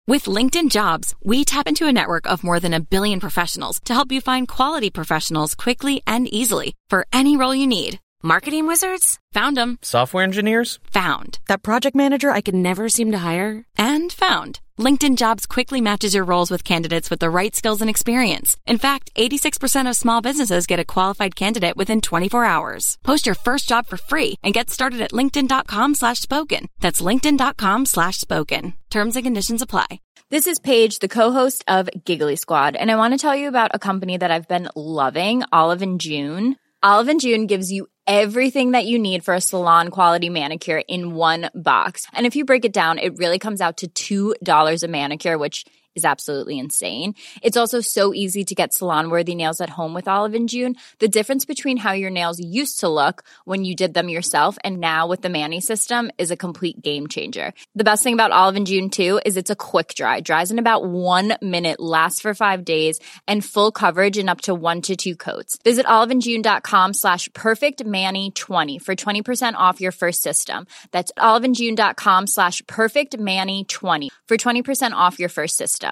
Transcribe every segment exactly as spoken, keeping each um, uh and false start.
With LinkedIn Jobs, we tap into a network of more than a billion professionals to help you find quality professionals quickly and easily for any role you need. Marketing wizards? Found them. Software engineers? Found. That project manager I could never seem to hire? And found. LinkedIn Jobs quickly matches your roles with candidates with the right skills and experience. In fact, eighty-six percent of small businesses get a qualified candidate within twenty-four hours. Post your first job for free and get started at linkedin.com slash spoken. That's linkedin.com slash spoken. Terms and conditions apply. This is Paige, the co-host of Giggly Squad, and I want to tell you about a company that I've been loving, Olive and June. Olive and June gives you everything that you need for a salon quality manicure in one box. And if you break it down, it really comes out to two dollars a manicure, which is absolutely insane. It's also so easy to get salon-worthy nails at home with Olive and June. The difference between how your nails used to look when you did them yourself and now with the Mani system is a complete game changer. The best thing about Olive and June, too, is it's a quick dry. Dries in about one minute, lasts for five days, and full coverage in up to one to two coats. Visit oliveandjune.com slash perfectmani20 for twenty percent off your first system. That's oliveandjune.com slash perfectmani20 for twenty percent off your first system.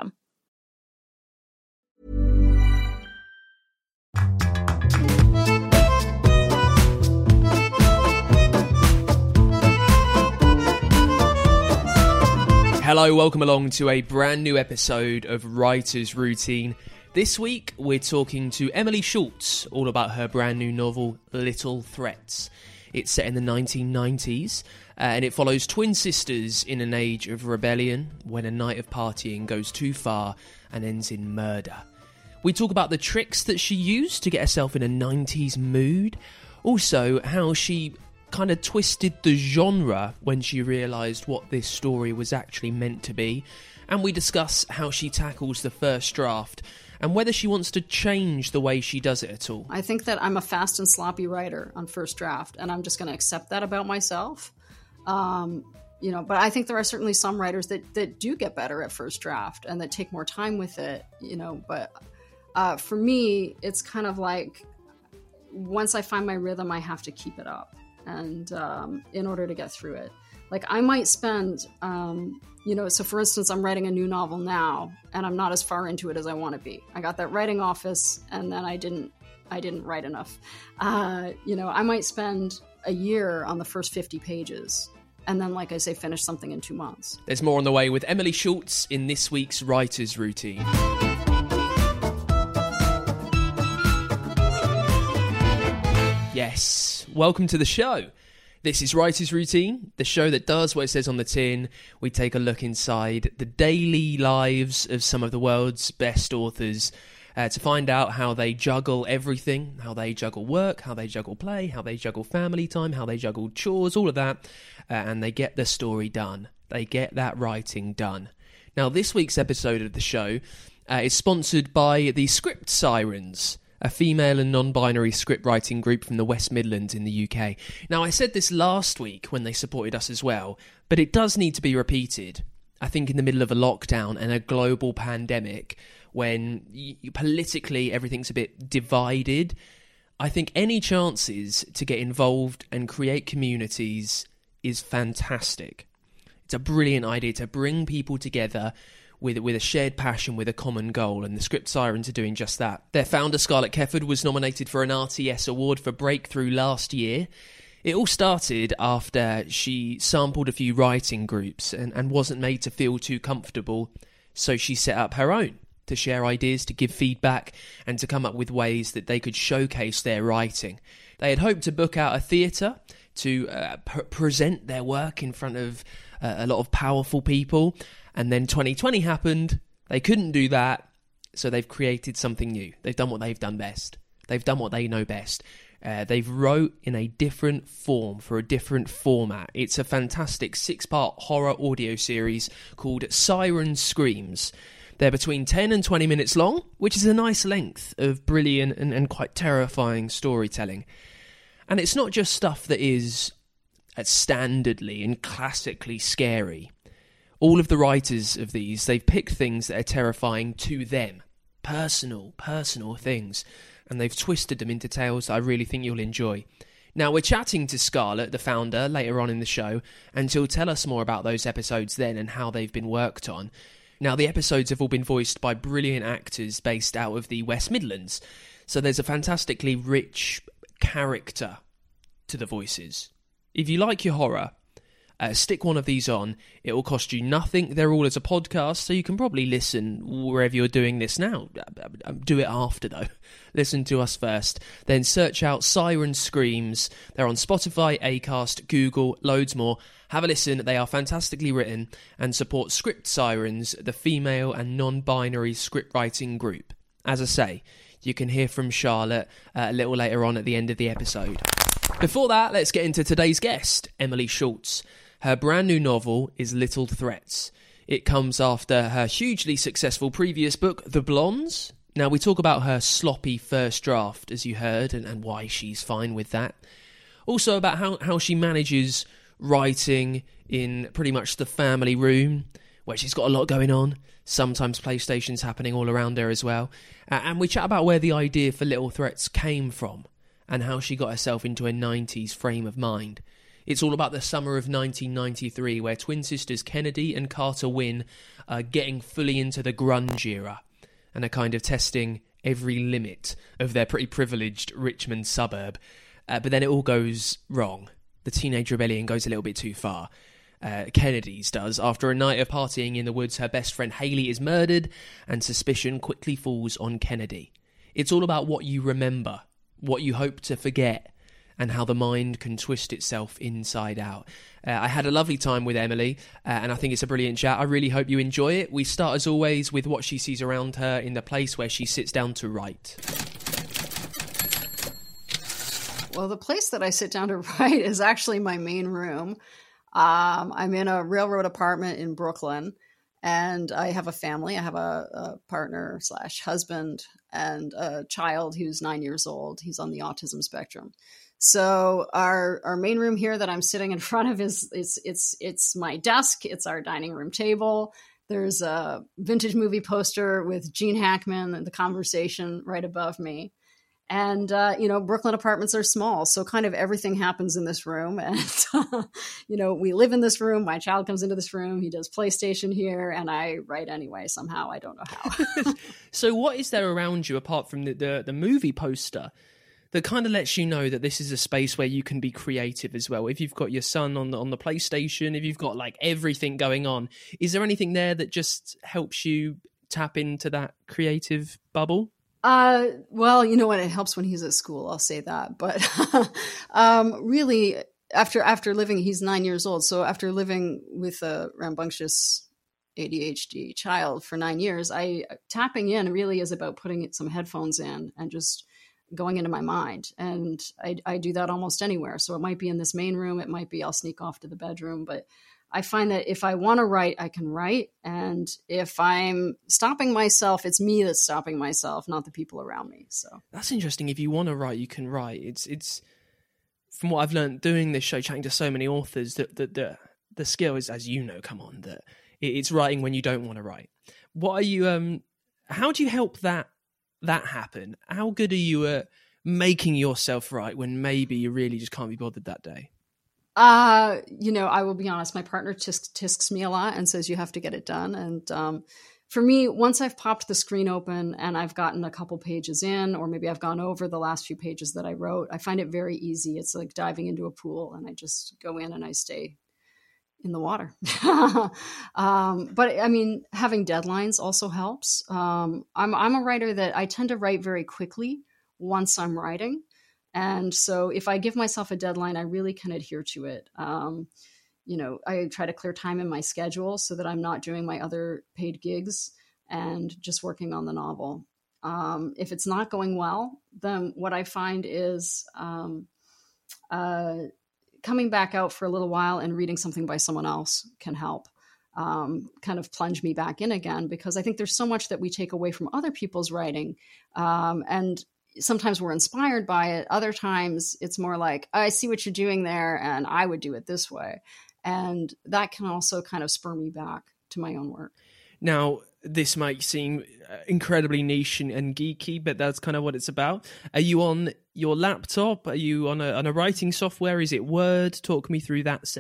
Hello, welcome along to a brand new episode of Writer's Routine. This week, we're talking to Emily Schultz, all about her brand new novel, Little Threats. It's set in the nineteen nineties, uh, and it follows twin sisters in an age of rebellion when a night of partying goes too far and ends in murder. We talk about the tricks that she used to get herself in a nineties mood, also how she kind of twisted the genre when she realised what this story was actually meant to be, and we discuss how she tackles the first draft and whether she wants to change the way she does it at all. I think that I'm a fast and sloppy writer on first draft, and I'm just going to accept that about myself. Um, you know, but I think there are certainly some writers that, that do get better at first draft and that take more time with it, you know, but uh, for me, it's kind of like once I find my rhythm, I have to keep it up. And um, in order to get through it, like I might spend, um, you know, so for instance, I'm writing a new novel now and I'm not as far into it as I want to be. I got that writing office and then I didn't, I didn't write enough. Uh, you know, I might spend a year on the first fifty pages and then, like I say, finish something in two months. There's more on the way with Emily Schultz in this week's Writer's Routine. Yes, welcome to the show. This is Writer's Routine, the show that does what it says on the tin. We take a look inside the daily lives of some of the world's best authors uh, to find out how they juggle everything, how they juggle work, how they juggle play, how they juggle family time, how they juggle chores, all of that, uh, and they get the story done. They get that writing done. Now, this week's episode of the show uh, is sponsored by the Script Sirens, a female and non-binary script writing group from the West Midlands in the U K. Now, I said this last week when they supported us as well, but it does need to be repeated. I think in the middle of a lockdown and a global pandemic, when y- politically everything's a bit divided, I think any chances to get involved and create communities is fantastic. It's a brilliant idea to bring people together with with a shared passion, with a common goal, and the Script Sirens are doing just that. Their founder, Scarlett Kefford, was nominated for an R T S award for Breakthrough last year. It all started after she sampled a few writing groups and, and wasn't made to feel too comfortable, so she set up her own to share ideas, to give feedback, and to come up with ways that they could showcase their writing. They had hoped to book out a theatre to uh, pr- present their work in front of uh, a lot of powerful people, and then twenty twenty happened. They couldn't do that, so they've created something new. They've done what they've done best. They've done what they know best. Uh, they've wrote in a different form for a different format. It's a fantastic six-part horror audio series called Siren Screams. They're between ten and twenty minutes long, which is a nice length of brilliant and, and quite terrifying storytelling. And it's not just stuff that is uh, standardly and classically scary. All of the writers of these, they've picked things that are terrifying to them. Personal, personal things. And they've twisted them into tales that I really think you'll enjoy. Now, we're chatting to Scarlett, the founder, later on in the show, and she'll tell us more about those episodes then and how they've been worked on. Now, the episodes have all been voiced by brilliant actors based out of the West Midlands, so there's a fantastically rich character to the voices. If you like your horror, uh, stick one of these on. It will cost you nothing. They're all as a podcast, so you can probably listen wherever you're doing this now. Do it after, though. Listen to us first. Then search out Siren Screams. They're on Spotify, Acast, Google, loads more. Have a listen. They are fantastically written and support Script Sirens, the female and non-binary script writing group. As I say, you can hear from Charlotte uh, a little later on at the end of the episode. Before that, let's get into today's guest, Emily Schultz. Her brand new novel is Little Threats. It comes after her hugely successful previous book, The Blondes. Now, we talk about her sloppy first draft, as you heard, and, and why she's fine with that. Also about how, how she manages writing in pretty much the family room, where she's got a lot going on. Sometimes PlayStation's happening all around her as well. Uh, and we chat about where the idea for Little Threats came from, and how she got herself into a nineties frame of mind. It's all about the summer of nineteen ninety-three, where twin sisters Kennedy and Carter Wynn are getting fully into the grunge era and are kind of testing every limit of their pretty privileged Richmond suburb. Uh, but then it all goes wrong. The teenage rebellion goes a little bit too far. Uh, Kennedy's does. After a night of partying in the woods, her best friend Haley is murdered, and suspicion quickly falls on Kennedy. It's all about what you remember, what you hope to forget, and how the mind can twist itself inside out. Uh, I had a lovely time with Emily, uh, and I think it's a brilliant chat. I really hope you enjoy it. We start, as always, with what she sees around her in the place where she sits down to write. Well, the place that I sit down to write is actually my main room. Um, I'm in a railroad apartment in Brooklyn, and I have a family. I have a, a partner slash husband and a child who's nine years old. He's on the autism spectrum. So our our main room here that I'm sitting in front of is it's it's it's my desk. It's our dining room table. There's a vintage movie poster with Gene Hackman and The Conversation right above me. And, uh, you know, Brooklyn apartments are small, so kind of everything happens in this room. And, uh, you know, we live in this room. My child comes into this room. He does PlayStation here, and I write anyway somehow. I don't know how. So what is there around you apart from the, the, the movie poster that kind of lets you know that this is a space where you can be creative as well? If you've got your son on the, on the PlayStation, if you've got like everything going on, is there anything there that just helps you tap into that creative bubble? Uh, well, you know what? It helps when he's at school. I'll say that. But um, really, after after living, he's nine years old. So after living with a rambunctious A D H D child for nine years, I tapping in really is about putting some headphones in and just going into my mind. And I, I do that almost anywhere. So it might be in this main room. It might be I'll sneak off to the bedroom. But I find that if I want to write, I can write. And if I'm stopping myself, it's me that's stopping myself, not the people around me. So that's interesting. If you want to write, you can write. It's it's from what I've learned doing this show, chatting to so many authors, that the, the, the skill is, as you know, come on, that it's writing when you don't want to write. What are you, um, how do you help that, that happen? How good are you at making yourself write when maybe you really just can't be bothered that day? Uh, you know, I will be honest, my partner tisk- tisks me a lot and says you have to get it done. And um, for me, once I've popped the screen open and I've gotten a couple pages in, or maybe I've gone over the last few pages that I wrote, I find it very easy. It's like diving into a pool, and I just go in and I stay in the water. um, but I mean, having deadlines also helps. Um, I'm, I'm a writer that I tend to write very quickly once I'm writing. And so if I give myself a deadline, I really can adhere to it. Um, you know, I try to clear time in my schedule so that I'm not doing my other paid gigs and just working on the novel. Um, if it's not going well, then what I find is um, uh, coming back out for a little while and reading something by someone else can help. Um, kind of plunge me back in again, because I think there's so much that we take away from other people's writing. Um, and sometimes we're inspired by it. Other times it's more like, I see what you're doing there and I would do it this way. And that can also kind of spur me back to my own work. Now, this might seem incredibly niche and, and geeky, but that's kind of what it's about. Are you on your laptop? Are you on a, on a writing software? Is it Word? Talk me through that setup.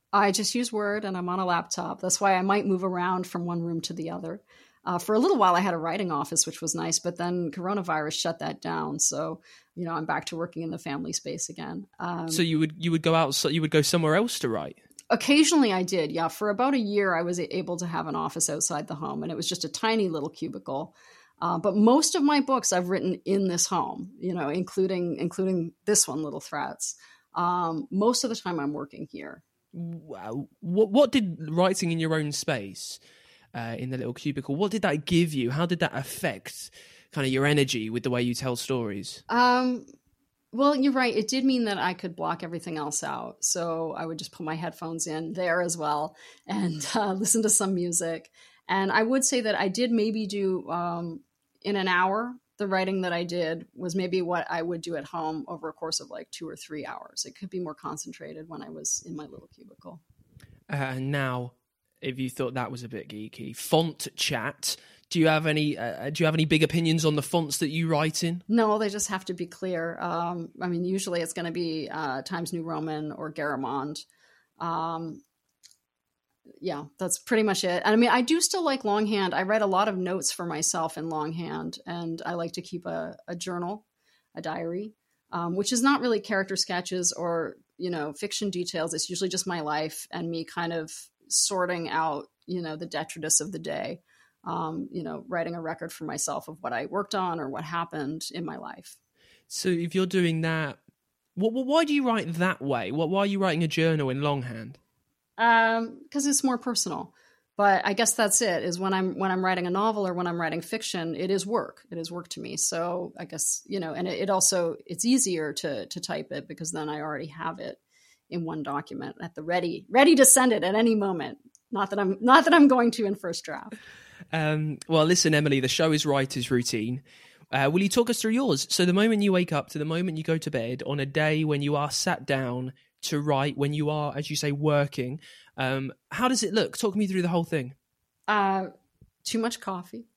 I just use Word, and I'm on a laptop. That's why I might move around from one room to the other. Uh, for a little while, I had a writing office, which was nice, but then coronavirus shut that down. So, you know, I'm back to working in the family space again. Um, so you would you would go out, so you would go somewhere else to write? Occasionally I did, yeah. For about a year, I was able to have an office outside the home, and it was just a tiny little cubicle. Uh, but most of my books I've written in this home, you know, including including this one, Little Threats. Um, most of the time I'm working here. Wow. What, what did writing in your own space, uh, in the little cubicle, what did that give you? How did that affect kind of your energy with the way you tell stories? Um, well, you're right. It did mean that I could block everything else out. So I would just put my headphones in there as well and uh, listen to some music. And I would say that I did maybe do um, in an hour. The writing that I did was maybe what I would do at home over a course of like two or three hours. It could be more concentrated when I was in my little cubicle. Uh, and now, if you thought that was a bit geeky, font chat. Do you have any? Uh, do you have any big opinions on the fonts that you write in? No, they just have to be clear. Um, I mean, usually it's going to be uh, Times New Roman or Garamond. Um, yeah, that's pretty much it. And I mean, I do still like longhand. I write a lot of notes for myself in longhand, and I like to keep a, a journal, a diary, um, which is not really character sketches or, you know, fiction details. It's usually just my life and me kind of sorting out, you know, the detritus of the day, um, you know, writing a record for myself of what I worked on or what happened in my life. So if you're doing that, what, why do you write that way? What, why are you writing a journal in longhand? Um, because it's more personal. But I guess that's it, is when I'm when I'm writing a novel or when I'm writing fiction, it is work. It is work to me. So I guess, you know, and it, it also, it's easier to to type it because then I already have it in one document at the ready, ready to send it at any moment. Not that I'm not that I'm going to in first draft. Um, well, listen, Emily, the show is Writer's Routine. Uh, will you talk us through yours? So the moment you wake up to the moment you go to bed on a day when you are sat down to write, when you are, as you say, working, um, how does it look? Talk me through the whole thing. Uh, too much coffee.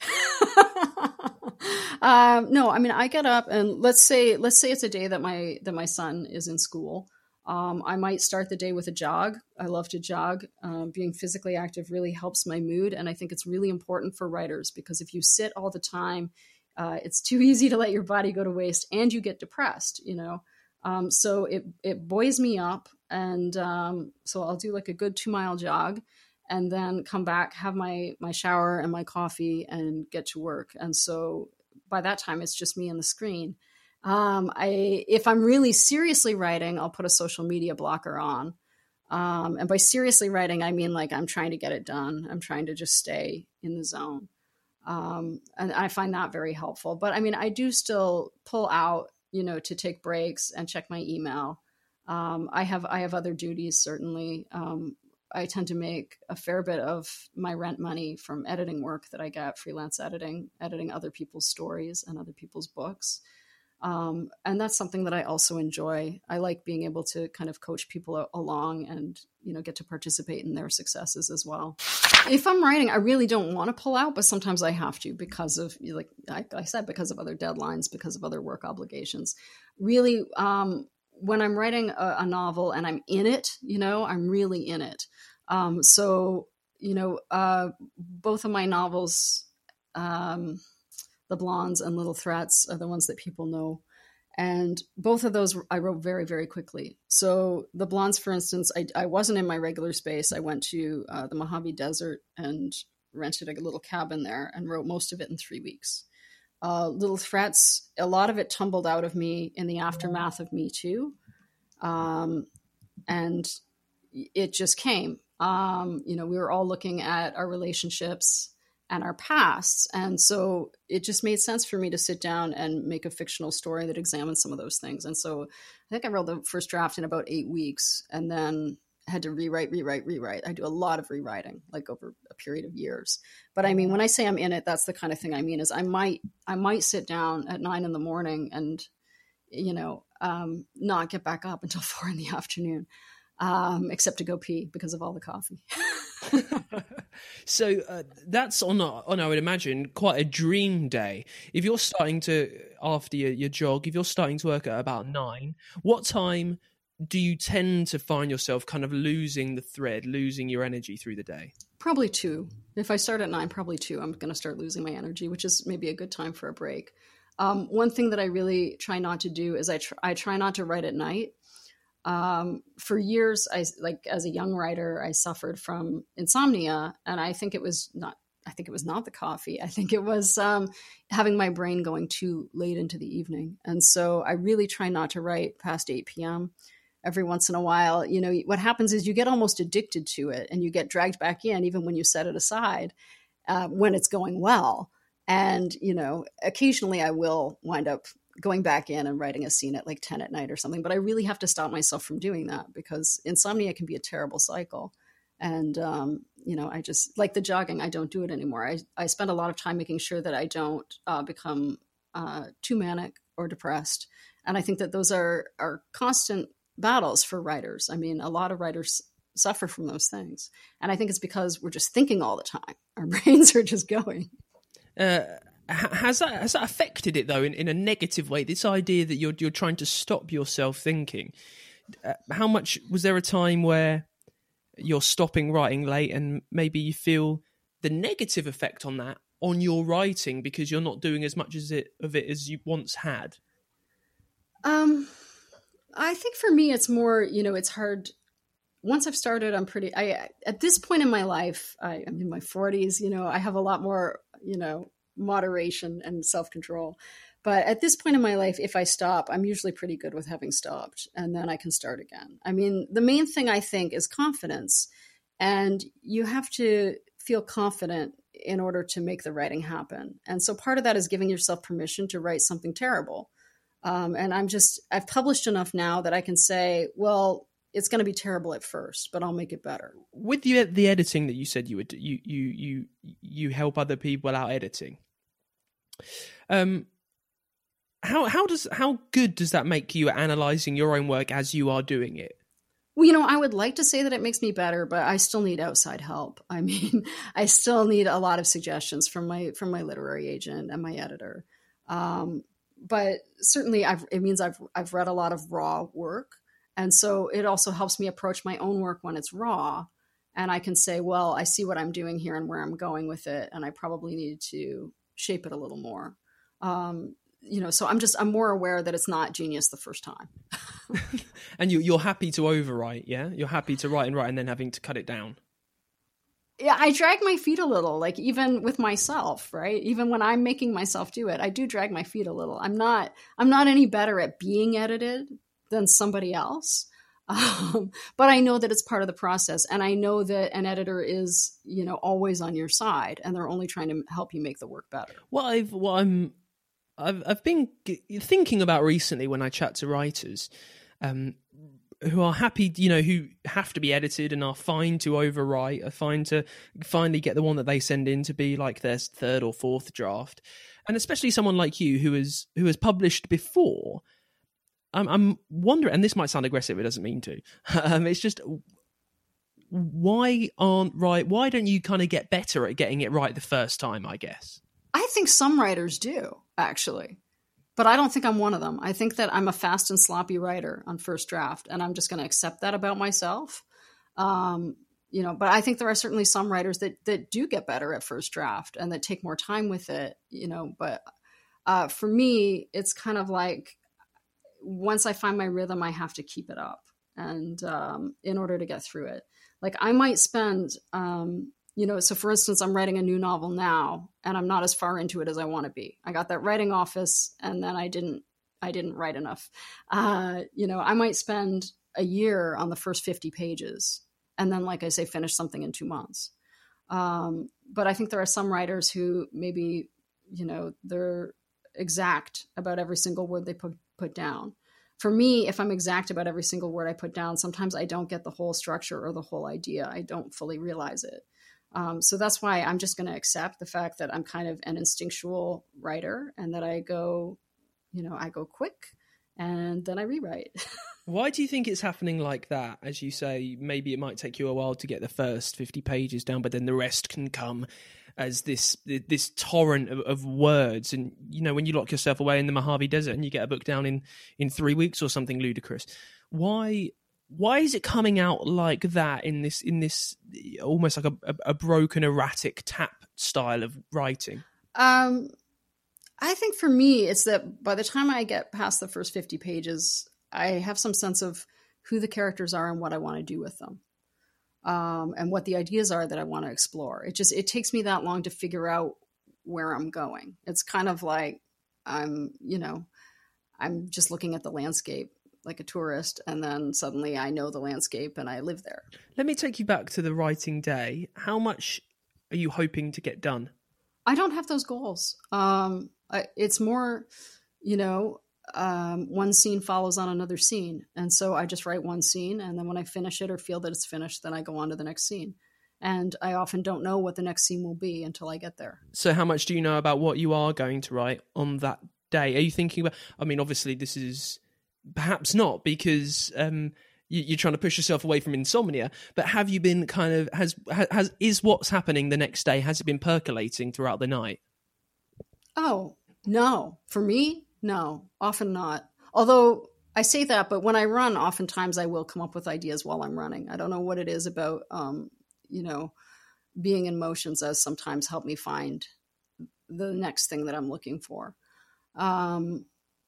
um, no, I mean, I get up and let's say, let's say it's a day that my, that my son is in school. Um, I might start the day with a jog. I love to jog. Um, being physically active really helps my mood. And I think it's really important for writers because if you sit all the time, uh, it's too easy to let your body go to waste and you get depressed, you know? Um, so it, it buoys me up. And, um, so I'll do like a good two mile jog and then come back, have my, my shower and my coffee and get to work. And so by that time it's just me and the screen. Um, I, if I'm really seriously writing, I'll put a social media blocker on. Um, and by seriously writing, I mean, like I'm trying to get it done. I'm trying to just stay in the zone. Um, and I find that very helpful, but I mean, I do still pull out, you know, to take breaks and check my email. Um, I have, I have other duties, certainly. Um, I tend to make a fair bit of my rent money from editing work that I get, freelance editing, editing other people's stories and other people's books. Um, and that's something that I also enjoy. I like being able to kind of coach people along and, you know, get to participate in their successes as well. If I'm writing, I really don't want to pull out, but sometimes I have to because of, like I, I said, because of other deadlines, because of other work obligations. Really, um, when I'm writing a, a novel and I'm in it, you know, I'm really in it. Um, so, you know, uh, both of my novels, um, The Blondes and Little Threats, are the ones that people know. And both of those I wrote very, very quickly. So The Blondes, for instance, I, I wasn't in my regular space. I went to uh, the Mojave Desert and rented a little cabin there and wrote most of it in three weeks. Uh, Little Threats, a lot of it tumbled out of me in the aftermath of Me Too. Um, and it just came. Um, you know, we were all looking at our relationships and our pasts. And so it just made sense for me to sit down and make a fictional story that examines some of those things. And so I think I wrote the first draft in about eight weeks and then had to rewrite, rewrite, rewrite. I do a lot of rewriting, like over a period of years. But I mean, when I say I'm in it, that's the kind of thing I mean is I might, I might sit down at nine in the morning and, you know, um, not get back up until four in the afternoon, um, except to go pee because of all the coffee. So uh, that's on, on, I would imagine, quite a dream day. If you're starting to, after your, your jog, if you're starting to work at about nine, what time do you tend to find yourself kind of losing the thread, losing your energy through the day? Probably two. If I start at nine, probably two, I'm going to start losing my energy, which is maybe a good time for a break. Um, one thing that I really try not to do is I, tr- I try not to write at night. Um, for years, I like as a young writer, I suffered from insomnia, and I think it was not, I think it was not the coffee. I think it was um, having my brain going too late into the evening. And so I really try not to write past eight p.m. Every once in a while, you know, what happens is you get almost addicted to it and you get dragged back in, even when you set it aside, uh, when it's going well. And, you know, occasionally I will wind up going back in and writing a scene at like ten at night or something, but I really have to stop myself from doing that because insomnia can be a terrible cycle. And, um, you know, I just like the jogging. I don't do it anymore. I, I spend a lot of time making sure that I don't uh, become uh, too manic or depressed. And I think that those are, are constant battles for writers. I mean, a lot of writers suffer from those things. And I think it's because we're just thinking all the time. Our brains are just going. Uh, has that has that affected it though in, in a negative way? This idea that you're you're trying to stop yourself thinking. Uh, how much was there a time where you're stopping writing late and maybe you feel the negative effect on that on your writing because you're not doing as much as it of it as you once had? Um, I think for me, it's more, you know, it's hard. Once I've started, I'm pretty, I, at this point in my life, I, I'm in my forties, you know, I have a lot more, you know, moderation and self-control. But at this point in my life, if I stop, I'm usually pretty good with having stopped, and then I can start again. I mean, the main thing I think is confidence, and you have to feel confident in order to make the writing happen. And so part of that is giving yourself permission to write something terrible. Um, and I'm just, I've published enough now that I can say, well, it's going to be terrible at first, but I'll make it better. With the the editing that you said you would, you you you you help other people out editing. Um, how how does how good does that make you at analyzing your own work as you are doing it? Well, you know, I would like to say that it makes me better, but I still need outside help. I mean, I still need a lot of suggestions from my from my literary agent and my editor. Um, but certainly, I've, it means I've I've read a lot of raw work. And so it also helps me approach my own work when it's raw. And I can say, well, I see what I'm doing here and where I'm going with it. And I probably need to shape it a little more. Um, you know, so I'm just, I'm more aware that it's not genius the first time. And you, you're happy to overwrite, yeah? You're happy to write and write and then having to cut it down. Yeah, I drag my feet a little, like even with myself, right? Even when I'm making myself do it, I do drag my feet a little. I'm not, I'm not any better at being edited than somebody else. Um, but I know that it's part of the process. And I know that an editor is, you know, always on your side and they're only trying to help you make the work better. What I've, what I'm, I've, I've been thinking about recently when I chat to writers, um, who are happy, you know, who have to be edited and are fine to overwrite, are fine to finally get the one that they send in to be like their third or fourth draft. And especially someone like you who has, who has published before. I'm, I'm wondering, and this might sound aggressive, it doesn't mean to. Um, it's just, why aren't right? Why don't you kind of get better at getting it right the first time, I guess? I think some writers do, actually. But I don't think I'm one of them. I think that I'm a fast and sloppy writer on first draft, and I'm just going to accept that about myself. Um, you know, but I think there are certainly some writers that that do get better at first draft and that take more time with it, you know. But uh, for me, it's kind of like, once I find my rhythm, I have to keep it up. And um, in order to get through it, like I might spend, um, you know, so for instance, I'm writing a new novel now and I'm not as far into it as I want to be. I got that writing office and then I didn't, I didn't write enough. Uh, you know, I might spend a year on the first fifty pages and then, like I say, finish something in two months. Um, but I think there are some writers who maybe, you know, they're exact about every single word they put put down. For me, if I'm exact about every single word I put down, sometimes I don't get the whole structure or the whole idea. I don't fully realize it. Um, so that's why I'm just going to accept the fact that I'm kind of an instinctual writer and that I go, you know, I go quick and then I rewrite. Why do you think it's happening like that? As you say, maybe it might take you a while to get the first fifty pages down, but then the rest can come as this this torrent of, of words. And, you know, when you lock yourself away in the Mojave Desert and you get a book down in, in three weeks or something ludicrous, Why why is it coming out like that in this in this almost like a, a, a broken, erratic tap style of writing? Um, I think for me, it's that by the time I get past the first fifty pages, I have some sense of who the characters are and what I want to do with them. Um, and what the ideas are that I want to explore. It just, it takes me that long to figure out where I'm going. It's kind of like I'm, you know, I'm just looking at the landscape like a tourist, and then suddenly I know the landscape and I live there. Let me take you back to the writing day. How much are you hoping to get done? I don't have those goals. Um, I, it's more, you know, um, one scene follows on another scene. And so I just write one scene, and then when I finish it or feel that it's finished, then I go on to the next scene. And I often don't know what the next scene will be until I get there. So how much do you know about what you are going to write on that day? Are you thinking about, I mean, obviously this is perhaps not, because um, you, you're trying to push yourself away from insomnia, but have you been kind of, has, has, is what's happening the next day, has it been percolating throughout the night? Oh, no. For me, no, often not. Although I say that, but when I run, oftentimes I will come up with ideas while I'm running. I don't know what it is about, um, you know, being in motions as sometimes help me find the next thing that I'm looking for. Um,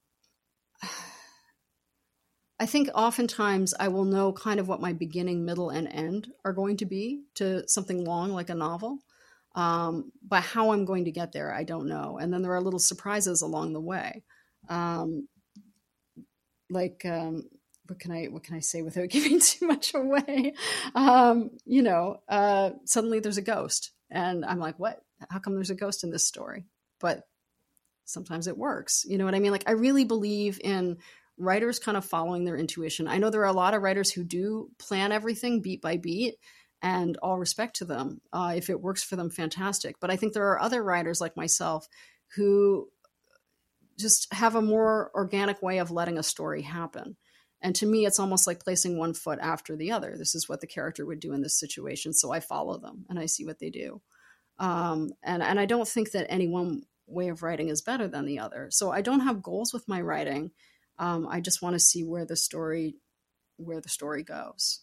I think oftentimes I will know kind of what my beginning, middle, and end are going to be to something long like a novel. Um, but how I'm going to get there, I don't know. And then there are little surprises along the way. Um, like, um, what can I, what can I say without giving too much away? Um, you know, uh, suddenly there's a ghost, and I'm like, what, how come there's a ghost in this story? But sometimes it works. You know what I mean? Like, I really believe in writers kind of following their intuition. I know there are a lot of writers who do plan everything beat by beat, and all respect to them. Uh, if it works for them, fantastic. But I think there are other writers like myself who just have a more organic way of letting a story happen. And to me, it's almost like placing one foot after the other. This is what the character would do in this situation. So I follow them and I see what they do. Um, and, and I don't think that any one way of writing is better than the other. So I don't have goals with my writing. Um, I just want to see where the story, where the story goes.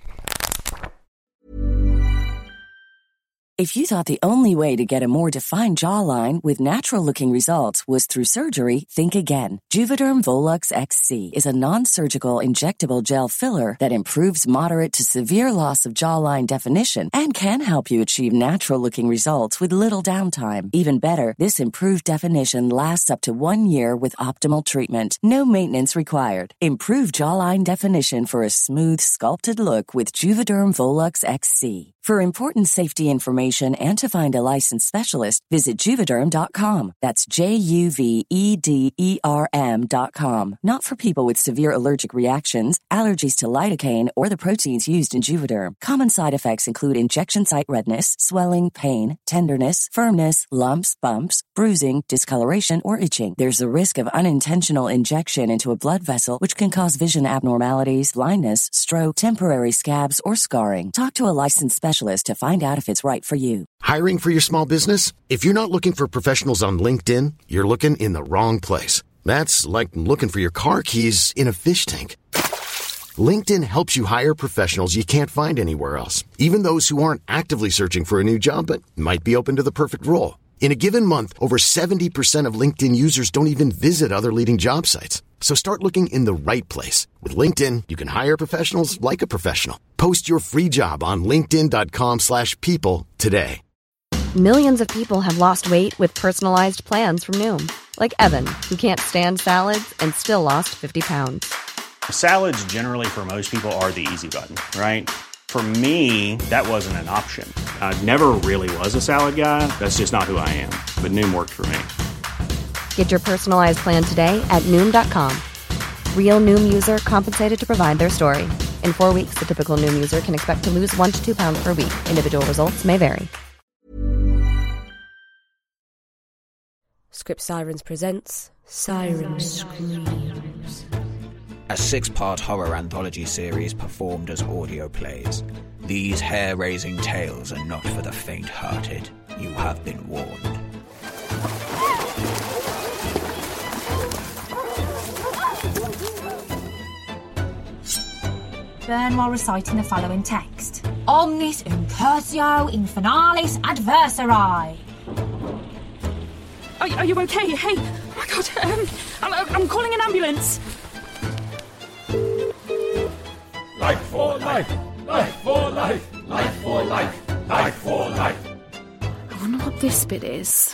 If you thought the only way to get a more defined jawline with natural-looking results was through surgery, think again. Juvederm Volux X C is a non-surgical injectable gel filler that improves moderate to severe loss of jawline definition and can help you achieve natural-looking results with little downtime. Even better, this improved definition lasts up to one year with optimal treatment. No maintenance required. Improve jawline definition for a smooth, sculpted look with Juvederm Volux X C. For important safety information and to find a licensed specialist, visit Juvederm dot com. That's J U V E D E R M dot com. Not for people with severe allergic reactions, allergies to lidocaine, or the proteins used in Juvederm. Common side effects include injection site redness, swelling, pain, tenderness, firmness, lumps, bumps, bruising, discoloration, or itching. There's a risk of unintentional injection into a blood vessel, which can cause vision abnormalities, blindness, stroke, temporary scabs, or scarring. Talk to a licensed specialist to find out if it's right for you. Hiring for your small business? If you're not looking for professionals on LinkedIn, you're looking in the wrong place. That's like looking for your car keys in a fish tank. LinkedIn helps you hire professionals you can't find anywhere else, even those who aren't actively searching for a new job but might be open to the perfect role. In a given month, over seventy percent of LinkedIn users don't even visit other leading job sites. So start looking in the right place. With LinkedIn, you can hire professionals like a professional. Post your free job on linkedin dot com slash people today. Millions of people have lost weight with personalized plans from Noom. Like Evan, who can't stand salads and still lost fifty pounds. Salads generally for most people are the easy button, right? For me, that wasn't an option. I never really was a salad guy. That's just not who I am. But Noom worked for me. Get your personalized plan today at Noom dot com. Real Noom user compensated to provide their story. In four weeks, the typical Noom user can expect to lose one to two pounds per week. Individual results may vary. Script Sirens presents Siren Screams. A six-part horror anthology series performed as audio plays. These hair-raising tales are not for the faint-hearted. You have been warned. burn while reciting the following text. Omnis incursio infernalis adversari. Are, are you okay? Hey, oh my God, um, I'm, I'm calling an ambulance. Life for life, life for life, life for life, life for life. I wonder what this bit is.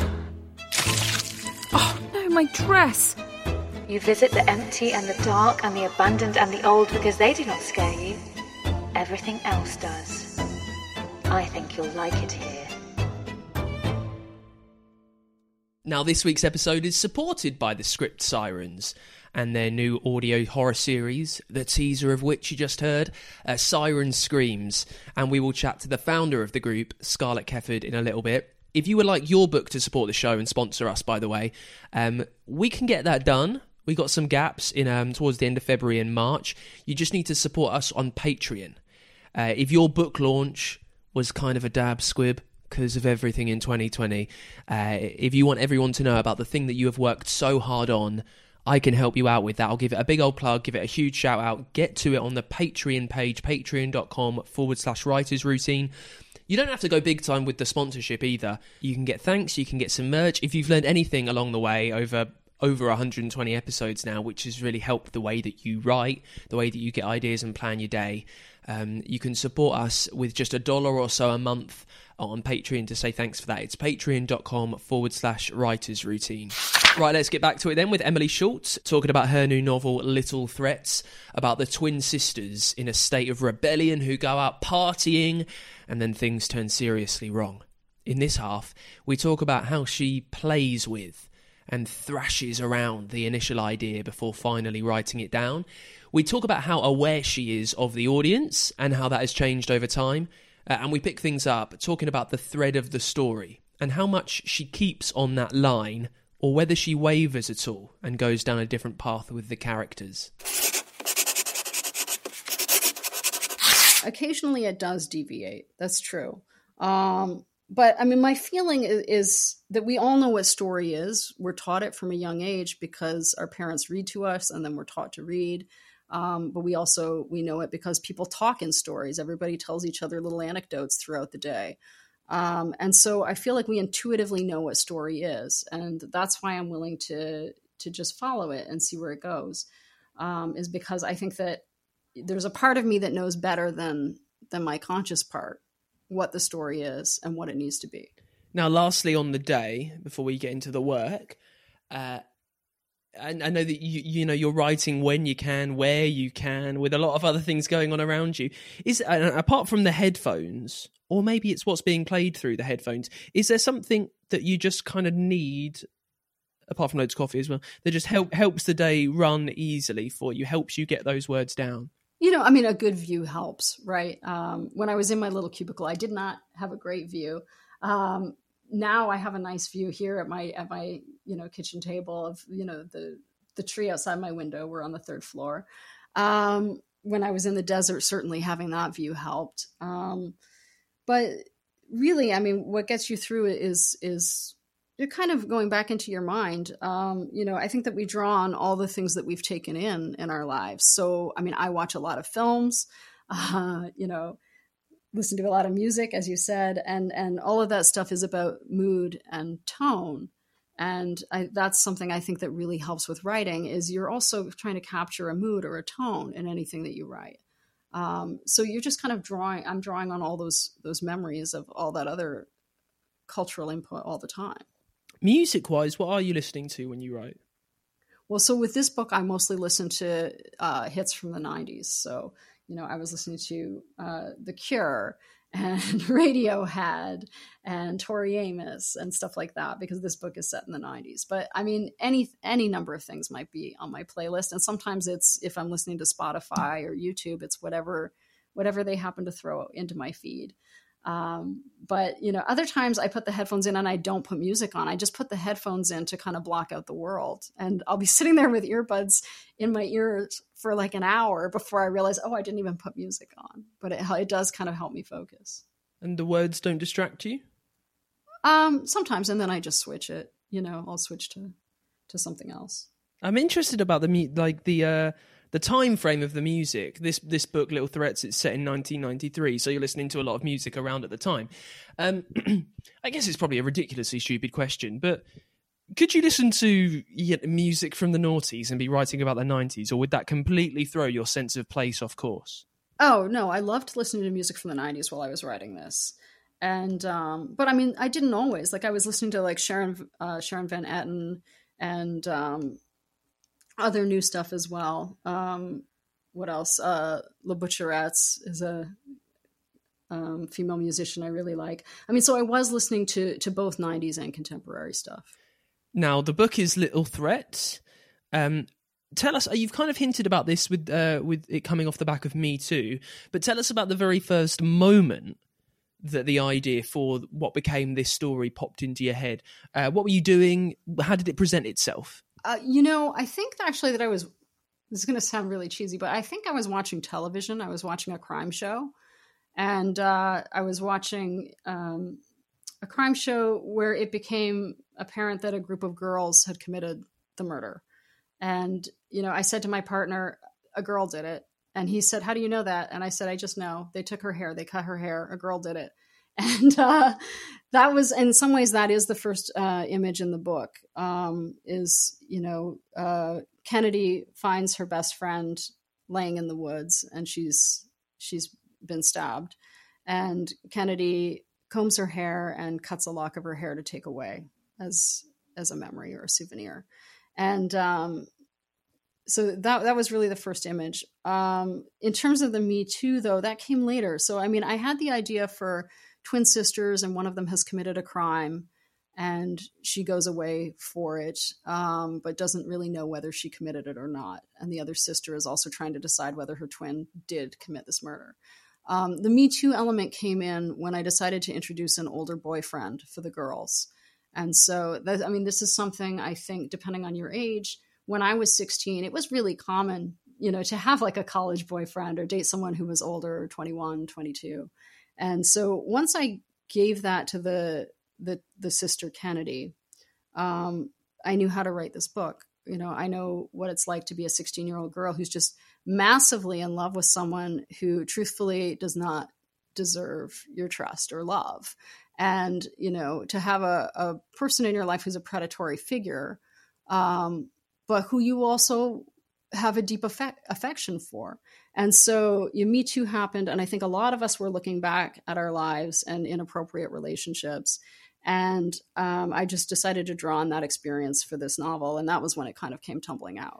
Oh no, my dress. You visit the empty and the dark and the abandoned and the old because they do not scare you. Everything else does. I think you'll like it here. Now, this week's episode is supported by the Script Sirens and their new audio horror series, the teaser of which you just heard, uh, Siren Screams. And we will chat to the founder of the group, Scarlett Kefford, in a little bit. If you would like your book to support the show and sponsor us, by the way, um, we can get that done. We got some gaps in um, towards the end of February and March. You just need to support us on Patreon. Uh, if your book launch was kind of a dab squib because of everything in twenty twenty, uh, if you want everyone to know about the thing that you have worked so hard on, I can help you out with that. I'll give it a big old plug, give it a huge shout out. Get to it on the Patreon page, patreon.com forward slash writers routine. You don't have to go big time with the sponsorship either. You can get thanks, you can get some merch. If you've learned anything along the way over over one hundred twenty episodes now, which has really helped the way that you write, the way that you get ideas and plan your day, um, you can support us with just a dollar or so a month on Patreon to say thanks for that. It's patreon.com forward slash writers routine. Right, let's get back to it then with Emily Schultz talking about her new novel Little Threats, about the twin sisters in a state of rebellion who go out partying and then things turn seriously wrong. In this half, we talk about how she plays with and thrashes around the initial idea before finally writing it down. We talk about how aware she is of the audience and how that has changed over time. Uh, and we pick things up talking about the thread of the story and how much she keeps on that line or whether she wavers at all and goes down a different path with the characters. Occasionally it does deviate. That's true. Um, but I mean, my feeling is, is that we all know what story is. We're taught it from a young age because our parents read to us and then we're taught to read. Um, but we also, we know it because people talk in stories. Everybody tells each other little anecdotes throughout the day. Um, and so I feel like we intuitively know what story is. And that's why I'm willing to, to just follow it and see where it goes. Um, is because I think that there's a part of me that knows better than, than my conscious part what the story is and what it needs to be. Now, lastly on the day, before we get into the work, uh, I, I know that you you know you're writing when you can, where you can, with a lot of other things going on around you. Is uh, apart from the headphones, or maybe it's what's being played through the headphones, is there something that you just kind of need, apart from loads of coffee as well, that just help helps the day run easily for you, helps you get those words down? You know, I mean, a good view helps, right? Um, when I was in my little cubicle, I did not have a great view. Um, now I have a nice view here at my, at my, you know, kitchen table of, you know, the, the tree outside my window. We're on the third floor. Um, when I was in the desert, certainly having that view helped. Um, but really, I mean, what gets you through it is, is you're kind of going back into your mind. Um, you know, I think that we draw on all the things that we've taken in in our lives. So, I mean, I watch a lot of films, uh, you know, listen to a lot of music, as you said, and and all of that stuff is about mood and tone. And I, that's something I think that really helps with writing is you're also trying to capture a mood or a tone in anything that you write. Um, so you're just kind of drawing, I'm drawing on all those those memories of all that other cultural input all the time. Music-wise, what are you listening to when you write? Well, so with this book, I mostly listen to uh, hits from the nineties. So, you know, I was listening to uh, The Cure and Radiohead and Tori Amos and stuff like that because this book is set in the nineties. But I mean, any any number of things might be on my playlist. And sometimes it's, if I'm listening to Spotify or YouTube, it's whatever whatever they happen to throw into my feed. Um, but, you know, other times I put the headphones in and I don't put music on. I just put the headphones in to kind of block out the world. And I'll be sitting there with earbuds in my ears for like an hour before I realize, oh, I didn't even put music on. But it, it does kind of help me focus. And the words don't distract you? Um, sometimes. And then I just switch it. You know, I'll switch to, to something else. I'm interested about the like the uh, the time frame of the music. This this book, Little Threats, it's set in nineteen ninety-three, so you're listening to a lot of music around at the time. Um, I guess it's probably a ridiculously stupid question, but could you listen to music from the noughties and be writing about the nineties, or would that completely throw your sense of place off course? Oh, no, I loved listening to music from the nineties while I was writing this. And, um, but I mean, I didn't always. Like, I was listening to, like, Sharon, uh, Sharon Van Etten and um, other new stuff as well. Um, what else? Uh, La Butcherettes is a um, female musician I really like. I mean, so I was listening to to both nineties and contemporary stuff. Now, the book is Little Threats. Um, tell us, you've kind of hinted about this with uh, with it coming off the back of Me Too, but tell us about the very first moment that the idea for what became this story popped into your head. Uh, what were you doing? How did it present itself? Uh, you know, I think actually that I was, this is going to sound really cheesy, but I think I was watching television. I was watching a crime show, and uh, I was watching um, a crime show where it became apparent that a group of girls had committed the murder. And, you know, I said to my partner, a girl did it. And he said, how do you know that? And I said, I just know. They took her hair. They cut her hair. A girl did it. And uh, that was, in some ways, that is the first uh, image in the book, um, is, you know, uh, Kennedy finds her best friend laying in the woods, and she's she's been stabbed. And Kennedy combs her hair and cuts a lock of her hair to take away as as a memory or a souvenir. And um So that that was really the first image. Um, in terms of the Me Too, though, that came later. So, I mean, I had the idea for twin sisters, and one of them has committed a crime, and she goes away for it, um, but doesn't really know whether she committed it or not. And the other sister is also trying to decide whether her twin did commit this murder. Um, the Me Too element came in when I decided to introduce an older boyfriend for the girls. And so, that, I mean, this is something I think, depending on your age, when I was sixteen, it was really common, you know, to have like a college boyfriend or date someone who was older, twenty-one, twenty-two. And so once I gave that to the the, the sister Kennedy, um, I knew how to write this book. You know, I know what it's like to be a sixteen-year-old girl who's just massively in love with someone who truthfully does not deserve your trust or love. And, you know, to have a, a person in your life who's a predatory figure, um, but who you also have a deep affect, affection for. And so you Me Too happened, and I think a lot of us were looking back at our lives and inappropriate relationships. And um, I just decided to draw on that experience for this novel, and that was when it kind of came tumbling out.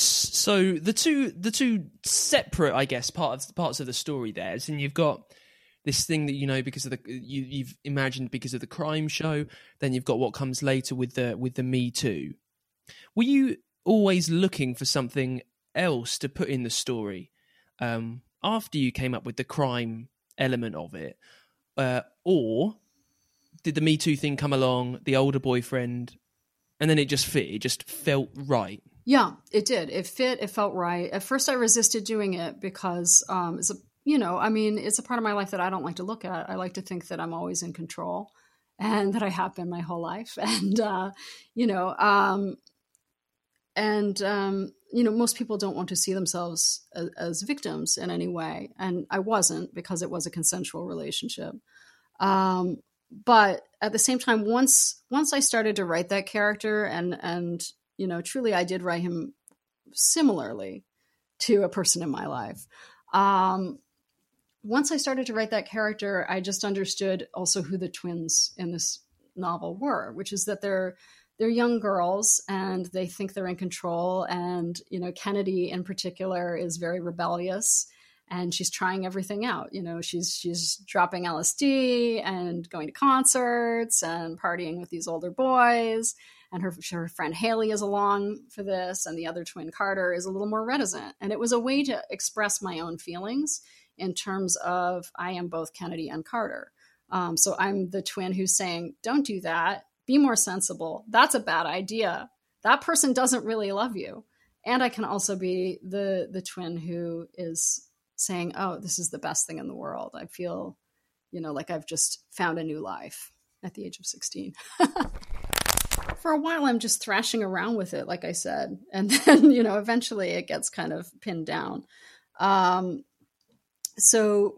So the two the two separate, I guess, part of, parts of the story there, and you've got this thing that you know because of the you, you've imagined because of the crime show. Then you've got what comes later with the with the Me Too. Were you always looking for something else to put in the story um, after you came up with the crime element of it? Uh, or did the Me Too thing come along, the older boyfriend, and then it just fit? It just felt right? Yeah, it did. It fit. It felt right. At first I resisted doing it because um, it's a, you know, I mean, it's a part of my life that I don't like to look at. I like to think that I'm always in control and that I have been my whole life. And, uh, you know, um, And, um, you know, most people don't want to see themselves as, as victims in any way. And I wasn't, because it was a consensual relationship. Um, but at the same time, once once I started to write that character and, and, you know, truly I did write him similarly to a person in my life. Um, once I started to write that character, I just understood also who the twins in this novel were, which is that they're They're young girls and they think they're in control. And, you know, Kennedy in particular is very rebellious and she's trying everything out. You know, she's she's dropping L S D and going to concerts and partying with these older boys. And her, her friend Haley is along for this. And the other twin, Carter, is a little more reticent. And it was a way to express my own feelings in terms of I am both Kennedy and Carter. Um, so I'm the twin who's saying, don't do that. Be more sensible. That's a bad idea. That person doesn't really love you. And I can also be the the twin who is saying, oh, this is the best thing in the world. I feel, you know, like I've just found a new life at the age of sixteen. for a while, I'm just thrashing around with it, like I said. And then, you know, eventually it gets kind of pinned down. Um, so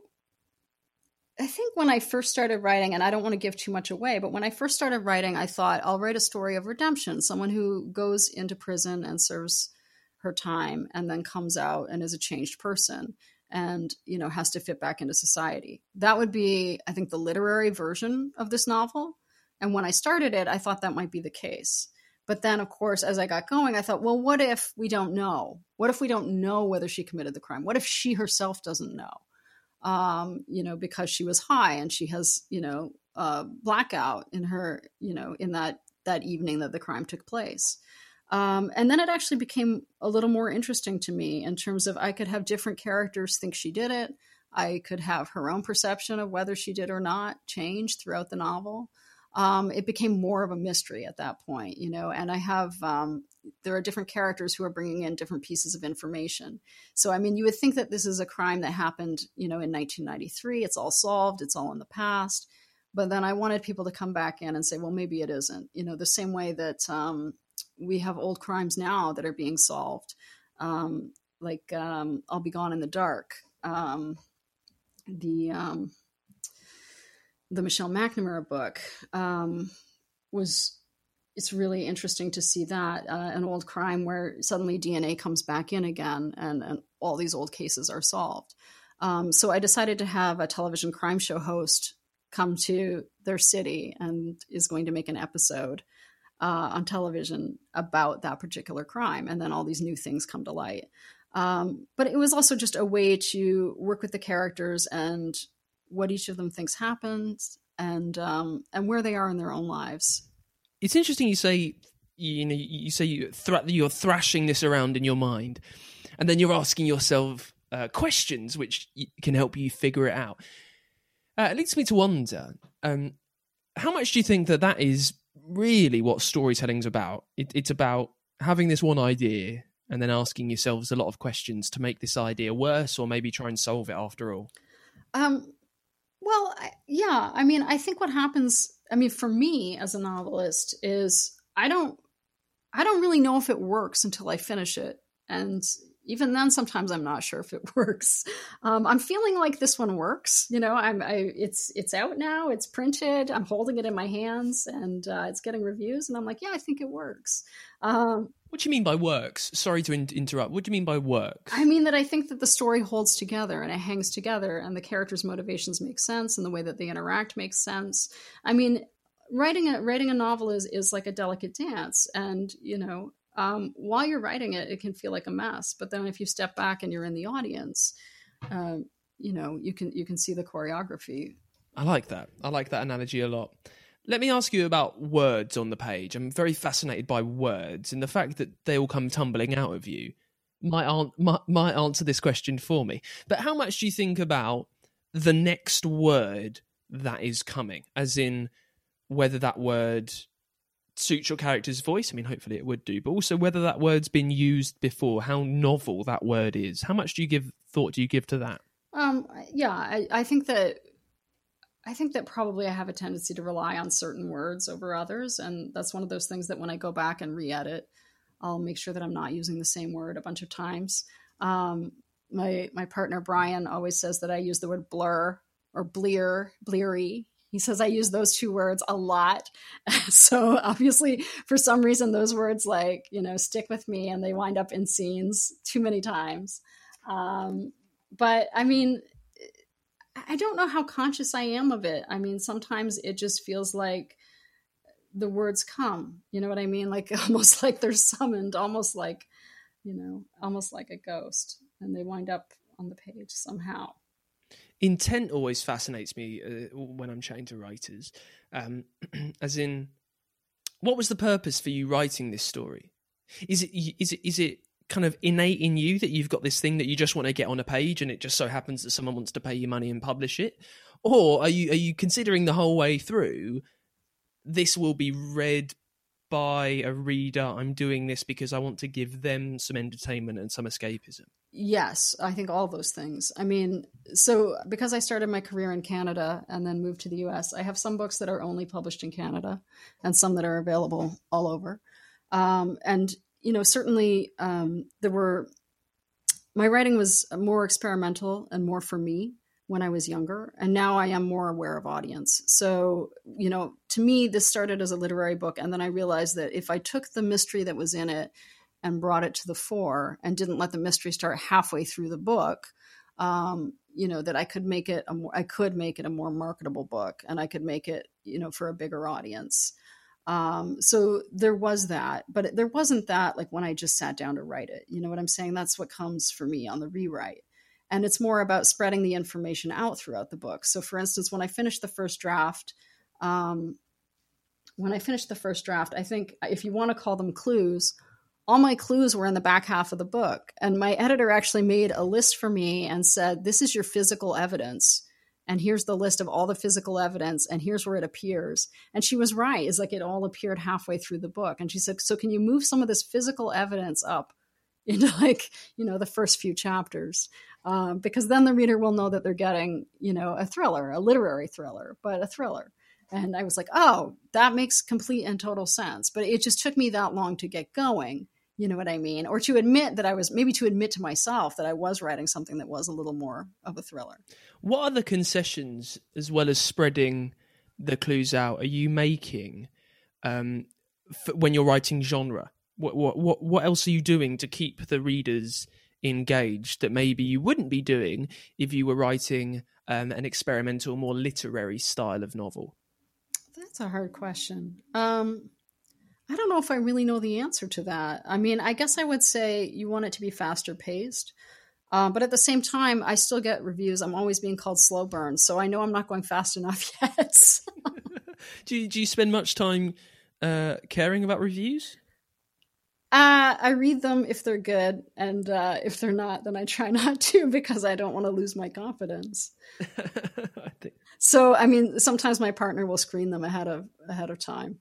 I think when I first started writing, and I don't want to give too much away, but when I first started writing, I thought I'll write a story of redemption, someone who goes into prison and serves her time and then comes out and is a changed person and, you know, has to fit back into society. That would be, I think, the literary version of this novel. And when I started it, I thought that might be the case. But then, of course, as I got going, I thought, well, what if we don't know? What if we don't know whether she committed the crime? What if she herself doesn't know? Um, you know, because she was high and she has, you know, a blackout in her, you know, in that, that evening that the crime took place. Um, and then it actually became a little more interesting to me in terms of I could have different characters think she did it. I could have her own perception of whether she did or not change throughout the novel. Um, it became more of a mystery at that point, you know, and I have, um, there are different characters who are bringing in different pieces of information. So, I mean, you would think that this is a crime that happened, you know, in nineteen ninety-three, it's all solved, it's all in the past. But then I wanted people to come back in and say, well, maybe it isn't, you know, the same way that um, we have old crimes now that are being solved, um, like um, I'll Be Gone in the Dark, um, the... Um, the Michelle McNamara book um, was, it's really interesting to see that, uh, an old crime where suddenly D N A comes back in again and, and all these old cases are solved. Um, so I decided to have a television crime show host come to their city and is going to make an episode uh, on television about that particular crime. And then all these new things come to light. Um, but it was also just a way to work with the characters and what each of them thinks happens, and um, and where they are in their own lives. It's interesting you say, you know, you say you thr- you're thrashing this around in your mind, and then you're asking yourself uh, questions which can help you figure it out. Uh, it leads me to wonder, um, how much do you think that that is really what storytelling's about? It, it's about having this one idea and then asking yourselves a lot of questions to make this idea worse, or maybe try and solve it after all. Um. Well, I, yeah, I mean, I think what happens, I mean, for me as a novelist is I don't, I don't really know if it works until I finish it. And even then, sometimes I'm not sure if it works. Um, I'm feeling like this one works. You know, I'm, I, it's, it's out now, it's printed, I'm holding it in my hands, and uh, it's getting reviews. And I'm like, yeah, I think it works. Um, What do you mean by works? Sorry to in- interrupt. What do you mean by works? I mean that I think that the story holds together and it hangs together, and the characters' motivations make sense, and the way that they interact makes sense. I mean, writing a writing a novel is is like a delicate dance, and you know, um, while you're writing it, it can feel like a mess. But then if you step back and you're in the audience, uh, you know, you can you can see the choreography. I like that. I like that analogy a lot. Let me ask you about words on the page. I'm very fascinated by words, and the fact that they all come tumbling out of you might, an- might, might answer this question for me. But how much do you think about the next word that is coming? As in, whether that word suits your character's voice? I mean, hopefully it would do. But also whether that word's been used before, how novel that word is. How much do you give thought do you give to that? Um, yeah, I, I think that I think that probably I have a tendency to rely on certain words over others. And that's one of those things that when I go back and re-edit, I'll make sure that I'm not using the same word a bunch of times. Um, my my partner, Brian, always says that I use the word blur or blear, bleary. He says I use those two words a lot. So obviously, for some reason, those words like, you know, stick with me, and they wind up in scenes too many times. Um, but I mean, I don't know how conscious I am of it. I mean, sometimes it just feels like the words come, you know what I mean? Like almost like they're summoned, almost like, you know, almost like a ghost, and they wind up on the page somehow. Intent always fascinates me uh, when I'm chatting to writers, um, as in, what was the purpose for you writing this story? Is it, is it, is it, kind of innate in you that you've got this thing that you just want to get on a page, and it just so happens that someone wants to pay you money and publish it? Or are you are you considering the whole way through, this will be read by a reader, I'm doing this because I want to give them some entertainment and some escapism? Yes, I think all those things. I mean, so because I started my career in Canada and then moved to the U S, I have some books that are only published in Canada and some that are available all over. Um, and, you know, certainly um, there were, my writing was more experimental and more for me when I was younger. And now I am more aware of audience. So, you know, to me, this started as a literary book. And then I realized that if I took the mystery that was in it and brought it to the fore and didn't let the mystery start halfway through the book, um, you know, that I could make it, a more, I could make it a more marketable book, and I could make it, you know, for a bigger audience. Um, so there was that, but there wasn't that like when I just sat down to write it. You know what I'm saying? That's what comes for me on the rewrite. And it's more about spreading the information out throughout the book. So for instance, when I finished the first draft, um, when I finished the first draft, I think if you want to call them clues, all my clues were in the back half of the book. And my editor actually made a list for me and said, this is your physical evidence. And here's the list of all the physical evidence. And here's where it appears. And she was right. It's like it all appeared halfway through the book. And she said, so can you move some of this physical evidence up into like, you know, the first few chapters? Um, because then the reader will know that they're getting, you know, a thriller, a literary thriller, but a thriller. And I was like, oh, that makes complete and total sense. But it just took me that long to get going. You know what I mean? Or to admit that I was, maybe to admit to myself that I was writing something that was a little more of a thriller. What other concessions, as well as spreading the clues out, are you making um, f- when you're writing genre? What, what what what else are you doing to keep the readers engaged that maybe you wouldn't be doing if you were writing um, an experimental, more literary style of novel? That's a hard question. Um I don't know if I really know the answer to that. I mean, I guess I would say you want it to be faster paced. Um, but at the same time, I still get reviews. I'm always being called slow burn. So I know I'm not going fast enough yet. do, you, do you spend much time uh, caring about reviews? Uh, I read them if they're good. And uh, if they're not, then I try not to because I don't want to lose my confidence. I think... So, I mean, sometimes my partner will screen them ahead of ahead of time.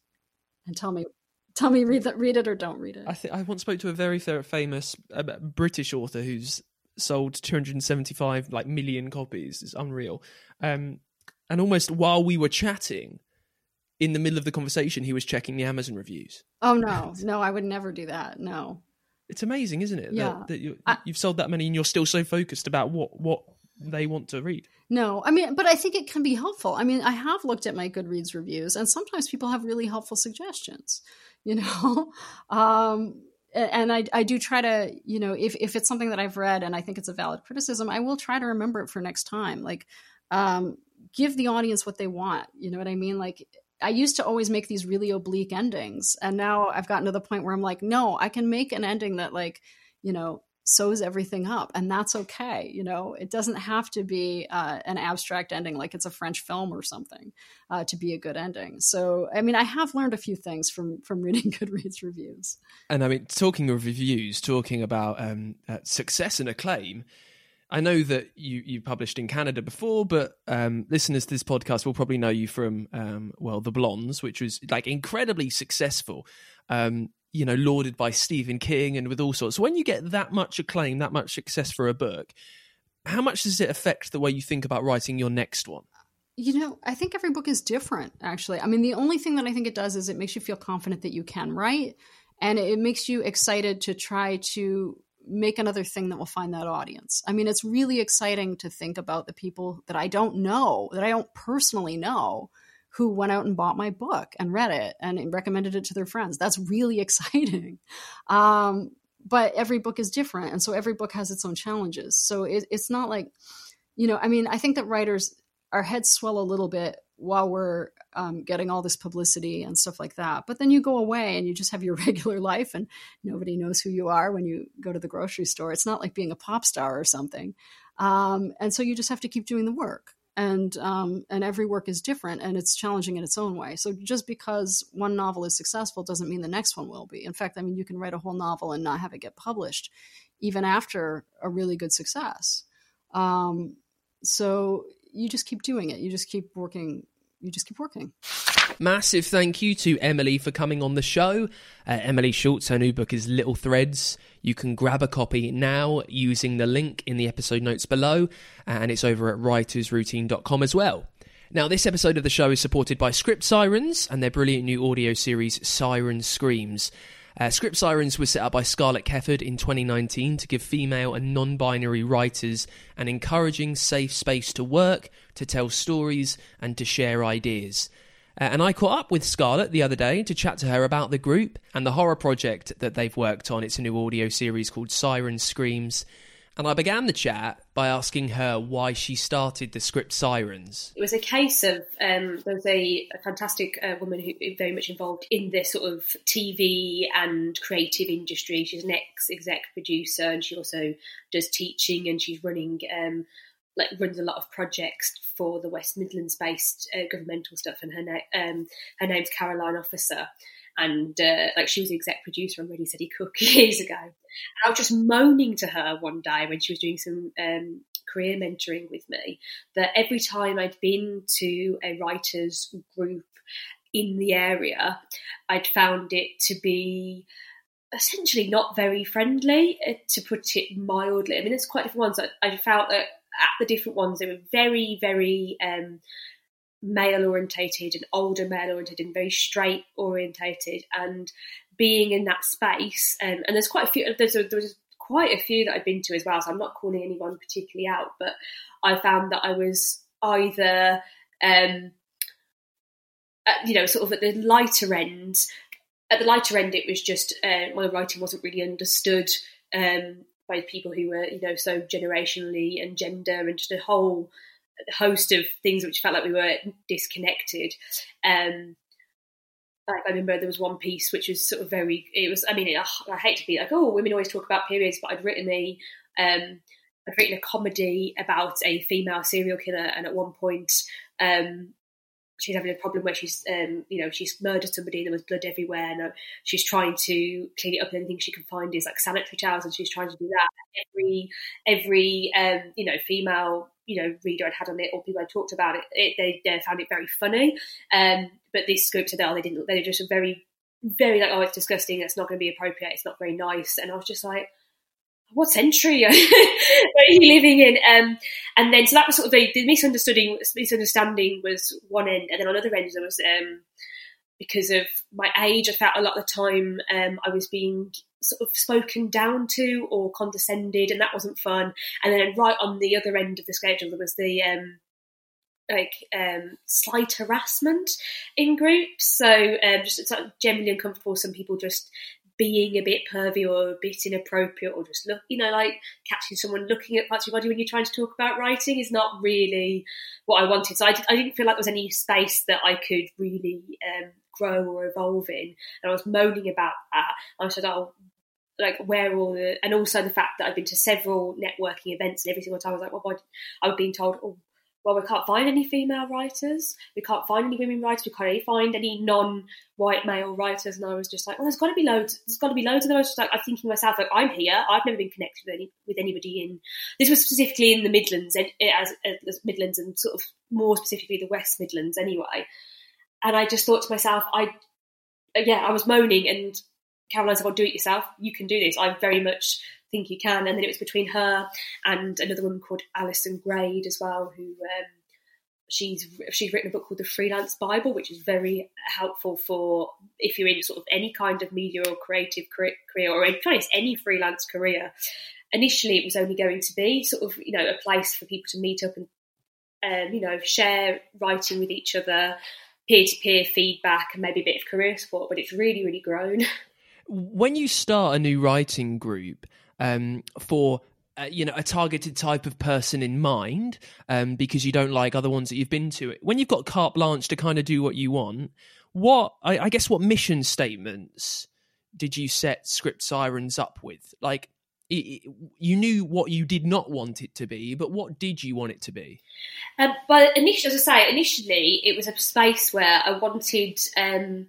And tell me, tell me, read that, read it or don't read it. I think I once spoke to a very famous uh, British author who's sold two hundred seventy-five like million copies. It's unreal. Um, and almost while we were chatting, in the middle of the conversation, he was checking the Amazon reviews. Oh no, no, I would never do that. No, it's amazing, isn't it? Yeah, that, that you, I, you've sold that many, and you're still so focused about what what they want to read. No, I mean, but I think it can be helpful. I mean, I have looked at my Goodreads reviews, and sometimes people have really helpful suggestions, you know, um, and I, I do try to, you know, if, if it's something that I've read and I think it's a valid criticism, I will try to remember it for next time. Like, um, give the audience what they want. You know what I mean? Like, I used to always make these really oblique endings, and now I've gotten to the point where I'm like, no, I can make an ending that, like, you know, sews everything up, and that's okay. You know, it doesn't have to be uh, an abstract ending like it's a French film or something uh, to be a good ending. So, I mean, I have learned a few things from from reading Goodreads reviews. And I mean, talking of reviews, talking about um, uh, success and acclaim, I know that you you published in Canada before, but um, listeners to this podcast will probably know you from um, well, The Blondes, which was like incredibly successful. Um, you know, lauded by Stephen King and with all sorts. So when you get that much acclaim, that much success for a book, how much does it affect the way you think about writing your next one? You know, I think every book is different, actually. I mean, the only thing that I think it does is it makes you feel confident that you can write, and it makes you excited to try to make another thing that will find that audience. I mean, it's really exciting to think about the people that I don't know, that I don't personally know, who went out and bought my book and read it and recommended it to their friends. That's really exciting. Um, but every book is different. And so every book has its own challenges. So it, it's not like, you know, I mean, I think that writers, our heads swell a little bit while we're um, getting all this publicity and stuff like that. But then you go away and you just have your regular life, and nobody knows who you are when you go to the grocery store. It's not like being a pop star or something. Um, and so you just have to keep doing the work. And um, and every work is different, and it's challenging in its own way. So just because one novel is successful doesn't mean the next one will be. In fact, I mean, you can write a whole novel and not have it get published, even after a really good success. Um, so you just keep doing it. You just keep working, you just keep working. Massive thank you to Emily for coming on the show. Uh, Emily Schultz, her new book is Little Threads. You can grab a copy now using the link in the episode notes below, and it's over at writers routine dot com as well. Now, this episode of the show is supported by Script Sirens and their brilliant new audio series, Siren Screams. Uh, Script Sirens was set up by Scarlett Kefford in twenty nineteen to give female and non-binary writers an encouraging, safe space to work, to tell stories, and to share ideas. Uh, and I caught up with Scarlett the other day to chat to her about the group and the horror project that they've worked on. It's a new audio series called Siren Screams. And I began the chat by asking her why she started the Script Sirens. It was a case of, um, there was a, a fantastic uh, woman who is very much involved in this sort of T V and creative industry. She's an ex-exec producer, and she also does teaching, and she's running, um, like runs a lot of projects for the West Midlands-based uh, governmental stuff. And her, na- um, her name's Caroline Officer. And uh, like she was the exec producer on Ready Steady Cook years ago. And I was just moaning to her one day when she was doing some um, career mentoring with me that every time I'd been to a writers group in the area, I'd found it to be essentially not very friendly, uh, to put it mildly. I mean, there's quite different ones. I, I felt that at the different ones, they were very, very... Um, male orientated and older male orientated and very straight orientated, and being in that space, um, and there's quite a few there's, a, there's quite a few that I've been to as well, so I'm not calling anyone particularly out, but I found that I was either um, at, you know sort of at the lighter end at the lighter end it was just uh, my writing wasn't really understood um, by people who were you know so generationally and gender and just a whole host of things which felt like we were disconnected. Um, like I remember there was one piece which was sort of very, it was, I mean, it, I hate to be like, oh, women always talk about periods, but I'd written a, um, I'd written a comedy about a female serial killer, and at one point, um, she's having a problem where she's, um, you know, she's murdered somebody and there was blood everywhere, and uh, she's trying to clean it up, and anything she can find is like sanitary towels, and she's trying to do that. Every, every, um, you know, female, you know, reader I'd had on it, or people I talked about it, it they, they found it very funny. Um, but this script said, oh, they didn't, they were just very, very like, oh, it's disgusting, it's not going to be appropriate, it's not very nice. And I was just like, what century are you living in? Um, and then, so that was sort of the, the misunderstanding, misunderstanding was one end. And then on the other end, there was, um, because of my age, I felt a lot of the time um, I was being sort of spoken down to or condescended, and that wasn't fun. And then right on the other end of the schedule, there was the um, like um, slight harassment in groups. So um, just it's like generally uncomfortable. Some people just being a bit pervy or a bit inappropriate, or just look, you know, like catching someone looking at parts of your body when you're trying to talk about writing is not really what I wanted. So I, did, I didn't feel like there was any space that I could really um, grow or evolve in. And I was moaning about that. I said, oh, like where all the, and also the fact that I've been to several networking events, and every single time I was like, well, I was being told, oh, well, we can't find any female writers, we can't find any women writers, we can't find any non-white male writers. And I was just like, well, there's got to be loads, there's got to be loads of them. I was just like, I'm thinking to myself, like, I'm here, I've never been connected with, any, with anybody in, this was specifically in the Midlands, as, as Midlands and sort of more specifically the West Midlands anyway. And I just thought to myself, I, yeah, I was moaning, and Caroline said, well, do it yourself, you can do this. I very much think you can. And then it was between her and another woman called Alison Grade as well, who um, she's she's written a book called The Freelance Bible, which is very helpful for if you're in sort of any kind of media or creative career, or in kind of any freelance career. Initially, it was only going to be sort of, you know, a place for people to meet up and, um, you know, share writing with each other, peer-to-peer feedback, and maybe a bit of career support, but it's really, really grown. When you start a new writing group um, for, uh, you know, a targeted type of person in mind, um, because you don't like other ones that you've been to, when you've got carte blanche to kind of do what you want, what, I, I guess, what mission statements did you set Script Sirens up with? Like, it, it, you knew what you did not want it to be, but what did you want it to be? Um, but initially, as I say, initially it was a space where I wanted um,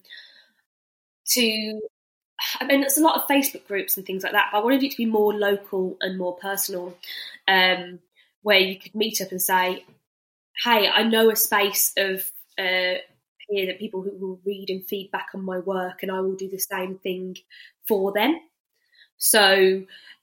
to... I mean, there's a lot of Facebook groups and things like that, but I wanted it to be more local and more personal, um, where you could meet up and say, hey, I know a space of uh, hear that people who will read and feedback on my work, and I will do the same thing for them. So,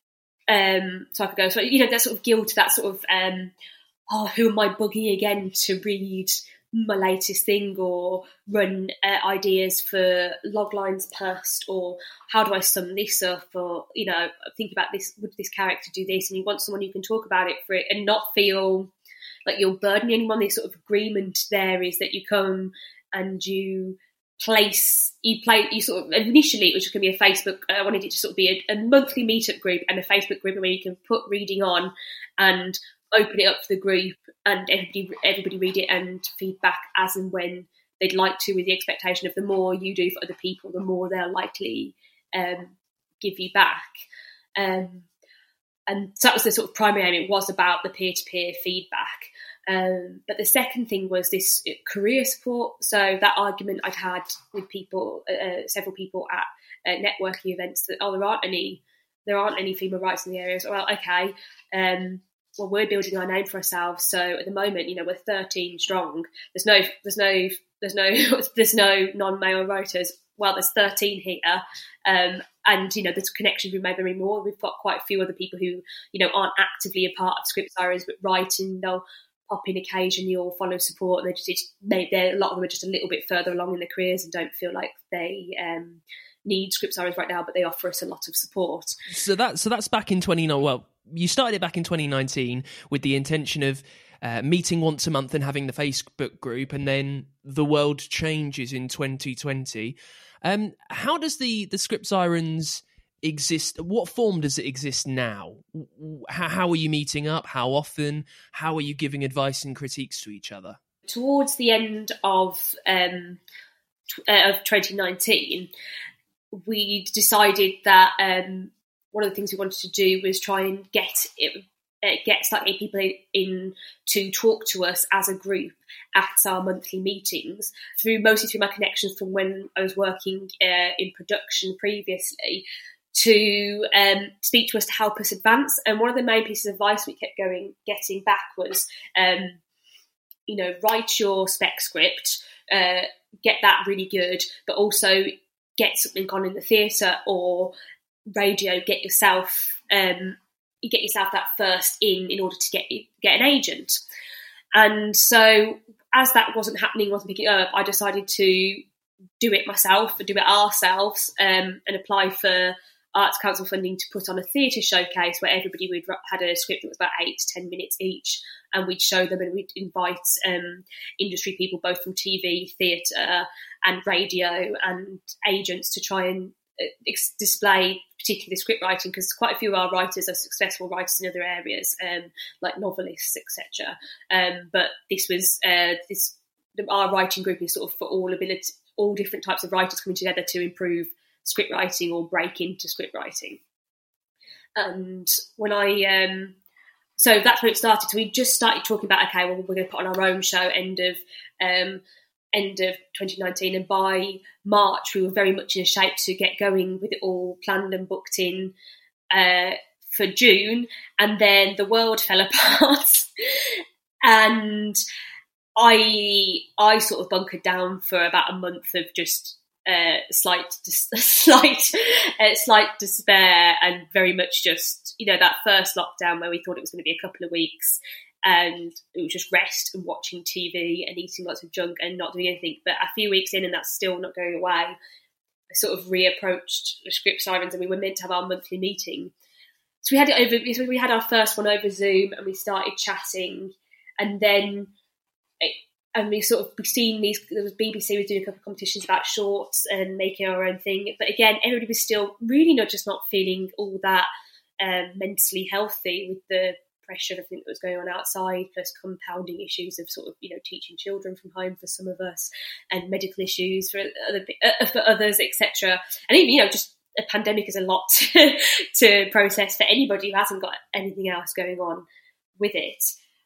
um, so I could go, so, you know, that sort of guilt, that sort of, um, oh, who am I bugging again to read my latest thing, or run uh, ideas for Loglines Past, or how do I sum this up, or, you know, think about this, would this character do this? And you want someone who can talk about it for it and not feel like you're burdening anyone. This sort of agreement there is that you come and you place, you play, you sort of, initially it was just going to be a Facebook, I wanted it to sort of be a, a monthly meetup group and a Facebook group where you can put reading on and open it up to the group, and everybody everybody read it and feedback as and when they'd like to, with the expectation of the more you do for other people, the more they'll likely um, give you back. Um, and so that was the sort of primary aim. It was about the peer-to-peer feedback. Um, but the second thing was this career support. So that argument I'd had with people, uh, several people at uh, networking events, that, oh, there aren't any, there aren't any female writers in the area. So, well, okay, um, well, we're building our name for ourselves. So at the moment, you know, we're thirteen strong. There's no, there's no, there's no, there's no non-male writers. Well, there's thirteen here, um, and you know, there's connections we've made very more. We've got quite a few other people who, you know, aren't actively a part of Script Sirens, but write, and they'll pop in occasionally or follow support. And they just, it's, they're, a lot of them are just a little bit further along in their careers and don't feel like they um, need Script Sirens right now, but they offer us a lot of support. So that, so that's back in twenty nineteen. Well, you started it back in twenty nineteen with the intention of uh, meeting once a month and having the Facebook group, and then the world changes in twenty twenty. Um, how does the, the Script Sirens exist? What form does it exist now? How, how are you meeting up? How often? How are you giving advice and critiques to each other? Towards the end of um, uh, of twenty nineteen, we decided that um, one of the things we wanted to do was try and get it, uh, get slightly people in, in to talk to us as a group at our monthly meetings, through mostly through my connections from when I was working uh, in production previously, to um, speak to us to help us advance. And one of the main pieces of advice we kept going, getting back was, um, you know, write your spec script, uh, get that really good, but also get something on in the theatre or radio, get yourself um, get yourself that first in in order to get get an agent. And so as that wasn't happening, wasn't picking up, I decided to do it myself, and do it ourselves, um, and apply for Arts Council funding to put on a theatre showcase where everybody would had a script that was about eight to ten minutes each, and we'd show them, and we'd invite um, industry people both from T V, theatre and radio and agents to try and uh, ex- display particularly the script writing, because quite a few of our writers are successful writers in other areas, um, like novelists, et cetera. Um, but this was uh, this our writing group is sort of for all ability, all different types of writers coming together to improve script writing or break into script writing. And when I um so that's when it started. So we just started talking about, okay, well, we're going to put on our own show end of um end of twenty nineteen, and by March we were very much in a shape to get going with it all planned and booked in uh for June. And then the world fell apart and I I sort of bunkered down for about a month of just Uh, slight, slight, uh, slight despair, and very much just, you know, that first lockdown where we thought it was going to be a couple of weeks, and it was just rest and watching T V and eating lots of junk and not doing anything. But a few weeks in, and that's still not going away, I sort of reapproached the Script Sirens, and we were meant to have our monthly meeting. So we had it over. We had our first one over Zoom, and we started chatting, and then. It, And we sort of we've seen these. There was B B C was doing a couple of competitions about shorts and making our own thing. But again, everybody was still really not just not feeling all that um, mentally healthy with the pressure of everything that was going on outside, plus compounding issues of sort of, you know, teaching children from home for some of us, and medical issues for other for others, et cetera. And even, you know, just a pandemic is a lot to process for anybody who hasn't got anything else going on with it.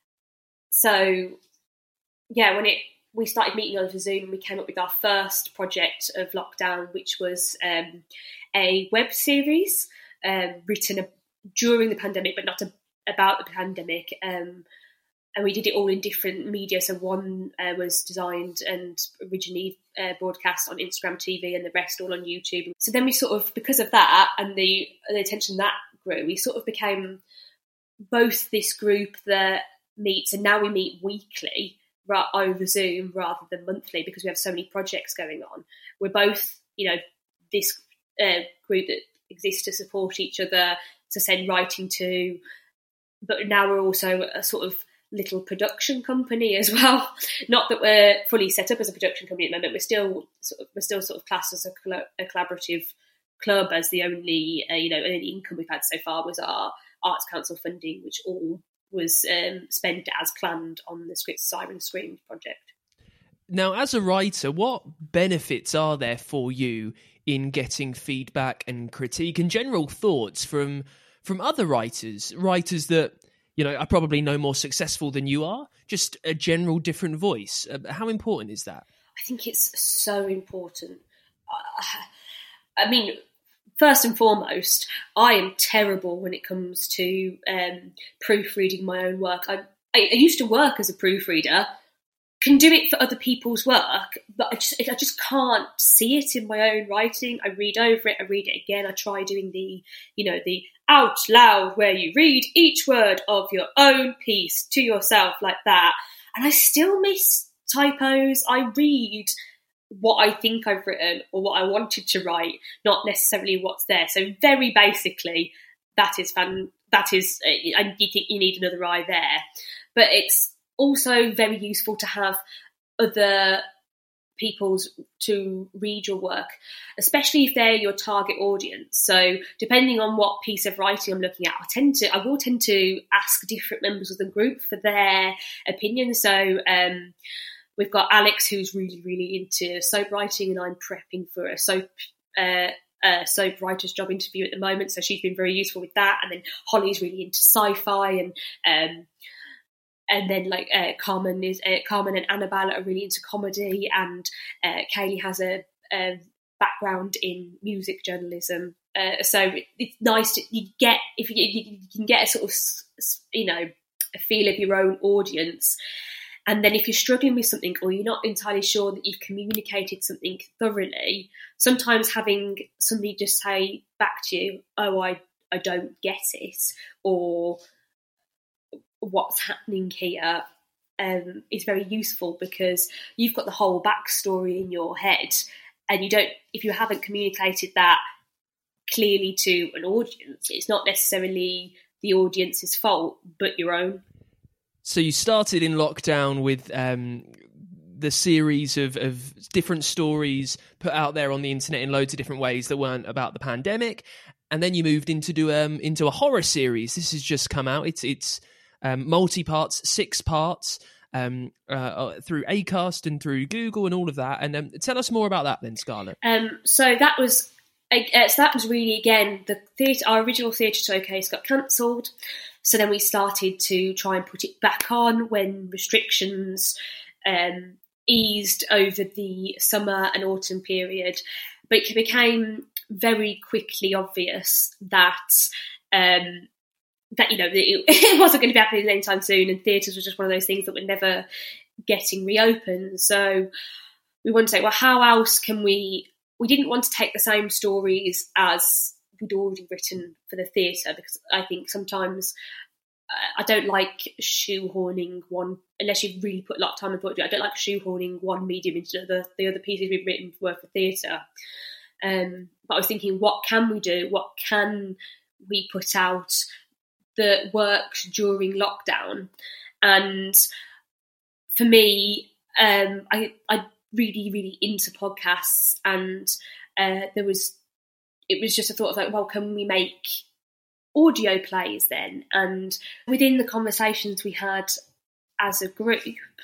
So. Yeah, when it we started meeting over Zoom, and we came up with our first project of lockdown, which was um, a web series um, written a, during the pandemic, but not a, about the pandemic. Um, and we did it all in different media. So one uh, was designed and originally uh, broadcast on Instagram T V, and the rest all on YouTube. So then we sort of, because of that and the, the attention that grew, we sort of became both this group that meets, and now we meet weekly ra- over Zoom rather than monthly, because we have so many projects going on. We're both, you know, this uh, group that exists to support each other, to send writing to, but now we're also a sort of little production company as well. Not that we're fully set up as a production company at the moment. We're still sort of, we're still sort of classed as a, coll- a collaborative club, as the only uh, you know only income we've had so far was our Arts Council funding, which all was um, spent as planned on the script Siren Screams project. Now, as a writer, what benefits are there for you in getting feedback and critique and general thoughts from from other writers, writers that, you know, are probably no more successful than you are? Just a general different voice. Uh, how important is that? I think it's so important. Uh, I mean, first and foremost, I am terrible when it comes to um, proofreading my own work. I, I, I used to work as a proofreader, can do it for other people's work, but I just I just can't see it in my own writing. I read over it, I read it again. I try doing the, you know, the out loud where you read each word of your own piece to yourself like that, and I still miss typos. I read what I think I've written or what I wanted to write, not necessarily what's there. So very basically, that is fun. That is, and you think you need another eye there, but it's also very useful to have other people's to read your work, especially if they're your target audience. So depending on what piece of writing I'm looking at, I tend to I will tend to ask different members of the group for their opinion. So um, we've got Alex, who's really really into soap writing, and I'm prepping for a soap. Uh, Uh, soap writer's job interview at the moment, so she's been very useful with that. And then Holly's really into sci-fi, and um, and then like uh, Carmen is uh, Carmen and Annabelle are really into comedy, and uh, Kaylee has a, a background in music journalism. Uh, so it's nice to you get if you, you can get a sort of you know a feel of your own audience. And then if you're struggling with something, or you're not entirely sure that you've communicated something thoroughly, sometimes having somebody just say back to you, oh, I, I don't get it, or what's happening here, um, is very useful, because you've got the whole backstory in your head, and you don't, if you haven't communicated that clearly to an audience, it's not necessarily the audience's fault, but your own. So you started in lockdown with um, the series of, of different stories put out there on the internet in loads of different ways that weren't about the pandemic, and then you moved into do, um, into a horror series. This has just come out. It's it's um, multi parts, six parts um, uh, through Acast and through Google and all of that. And um, tell us more about that, then, Scarlett. Um, so that was uh, so that was really again the theatre. Our original theatre showcase got cancelled. So then we started to try and put it back on when restrictions um, eased over the summer and autumn period. But it became very quickly obvious that, um, that you know, it, it wasn't going to be happening anytime soon, and theatres was just one of those things that were never getting reopened. So we wanted to say, well, how else can we... We didn't want to take the same stories as we'd already written for the theatre, because I think sometimes uh, I don't like shoehorning one, unless you've really put a lot of time and thought into it, I don't like shoehorning one medium into the, the other pieces we've written were for theatre. Um, but I was thinking, what can we do? What can we put out that worked during lockdown? And for me, um, I, I really, really into podcasts, and uh, there was it was just a thought of like, well, can we make audio plays then? And within the conversations we had as a group,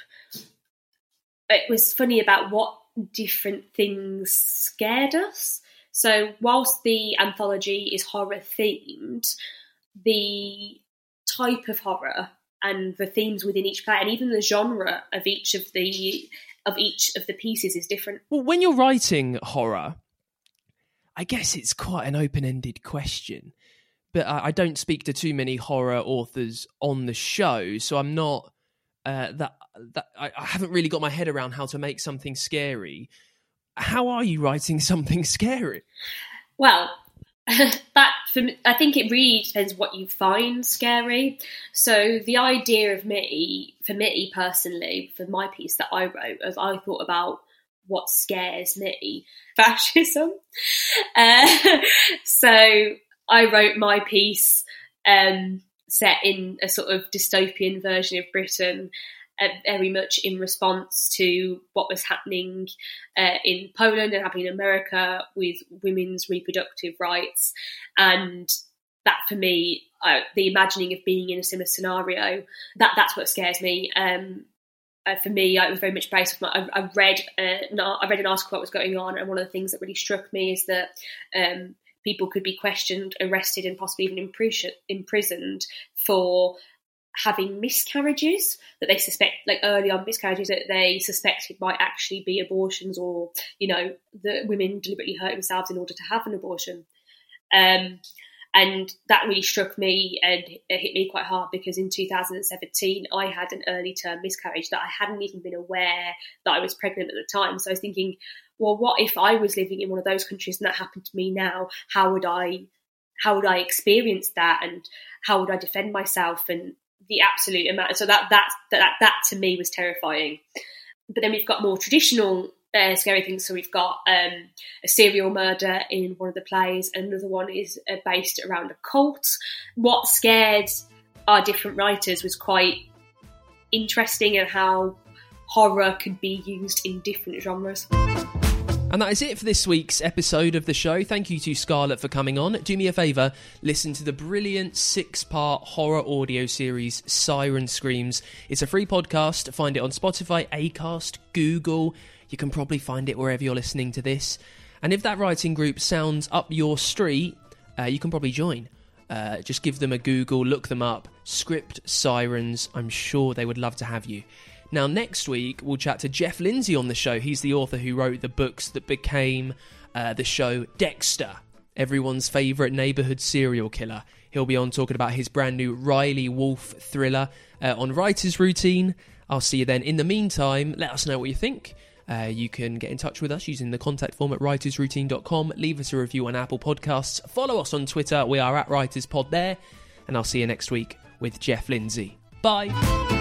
it was funny about what different things scared us. So whilst the anthology is horror themed, the type of horror and the themes within each play, and even the genre of each of the of each of the pieces is different. Well, when you're writing horror, I guess it's quite an open-ended question, but I don't speak to too many horror authors on the show, so I'm not uh, that that I, I haven't really got my head around how to make something scary. How are you writing something scary? Well, that for me, I think it really depends what you find scary. So the idea of me, for me personally, for my piece that I wrote, as I thought about what scares me, fascism. Uh, so I wrote my piece um, set in a sort of dystopian version of Britain, uh, very much in response to what was happening uh, in Poland and happening in America with women's reproductive rights. And that, for me, uh, the imagining of being in a similar scenario, that that's what scares me. Um, uh, for me, it was very much based on, I, I read uh, I read an article about what was going on, and one of the things that really struck me is that um, people could be questioned, arrested, and possibly even imprisoned for having miscarriages that they suspect, like early on miscarriages that they suspected might actually be abortions, or, you know, that women deliberately hurt themselves in order to have an abortion. Um, and that really struck me and it hit me quite hard, because in two thousand seventeen, I had an early term miscarriage that I hadn't even been aware that I was pregnant at the time. So I was thinking, well, what if I was living in one of those countries and that happened to me now? How would I, how would I experience that? And how would I defend myself? And the absolute amount. So that, that, that, that to me was terrifying. But then we've got more traditional uh, scary things. So we've got um, a serial murder in one of the plays. Another one is uh, based around a cult. What scared our different writers was quite interesting, and how horror could be used in different genres. And that is it for this week's episode of the show. Thank you to Scarlett for coming on. Do me a favour, listen to the brilliant six-part horror audio series Siren Screams. It's a free podcast. Find it on Spotify, Acast, Google. You can probably find it wherever you're listening to this. And if that writing group sounds up your street, uh, you can probably join. Uh, just give them a Google, look them up. Script Sirens. I'm sure they would love to have you. Now, next week, we'll chat to Jeff Lindsay on the show. He's the author who wrote the books that became uh, the show Dexter, everyone's favourite neighbourhood serial killer. He'll be on talking about his brand new Riley Wolf thriller uh, on Writer's Routine. I'll see you then. In the meantime, let us know what you think. Uh, you can get in touch with us using the contact form at writers routine dot com. Leave us a review on Apple Podcasts. Follow us on Twitter. We are at WritersPod there. And I'll see you next week with Jeff Lindsay. Bye.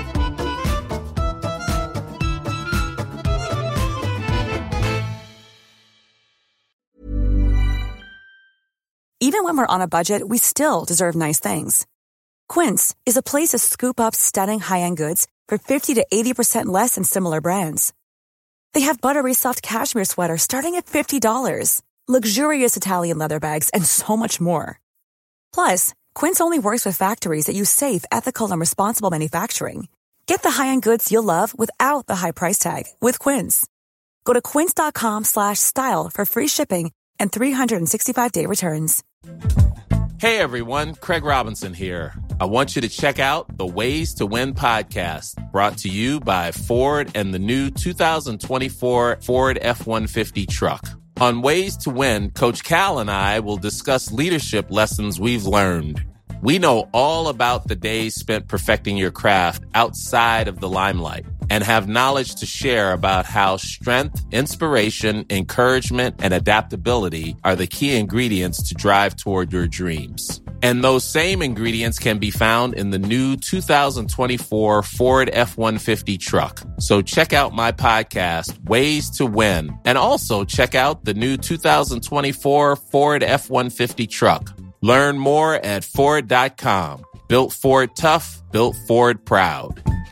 Even when we're on a budget, we still deserve nice things. Quince is a place to scoop up stunning high-end goods for fifty to eighty percent less than similar brands. They have buttery soft cashmere sweaters starting at fifty dollars, luxurious Italian leather bags, and so much more. Plus, Quince only works with factories that use safe, ethical, and responsible manufacturing. Get the high-end goods you'll love without the high price tag with Quince. Go to quince.com slash style for free shipping and three sixty-five day returns. Hey everyone, Craig Robinson here. I want you to check out the Ways to Win podcast, brought to you by Ford and the new two thousand twenty-four Ford F one fifty truck. On Ways to Win, Coach Cal and I will discuss leadership lessons we've learned. We know all about the days spent perfecting your craft outside of the limelight, and have knowledge to share about how strength, inspiration, encouragement, and adaptability are the key ingredients to drive toward your dreams. And those same ingredients can be found in the new two thousand twenty-four Ford F one fifty truck. So check out my podcast, Ways to Win, and also check out the new two thousand twenty-four Ford F one fifty truck. Learn more at Ford dot com. Built Ford tough, built Ford proud.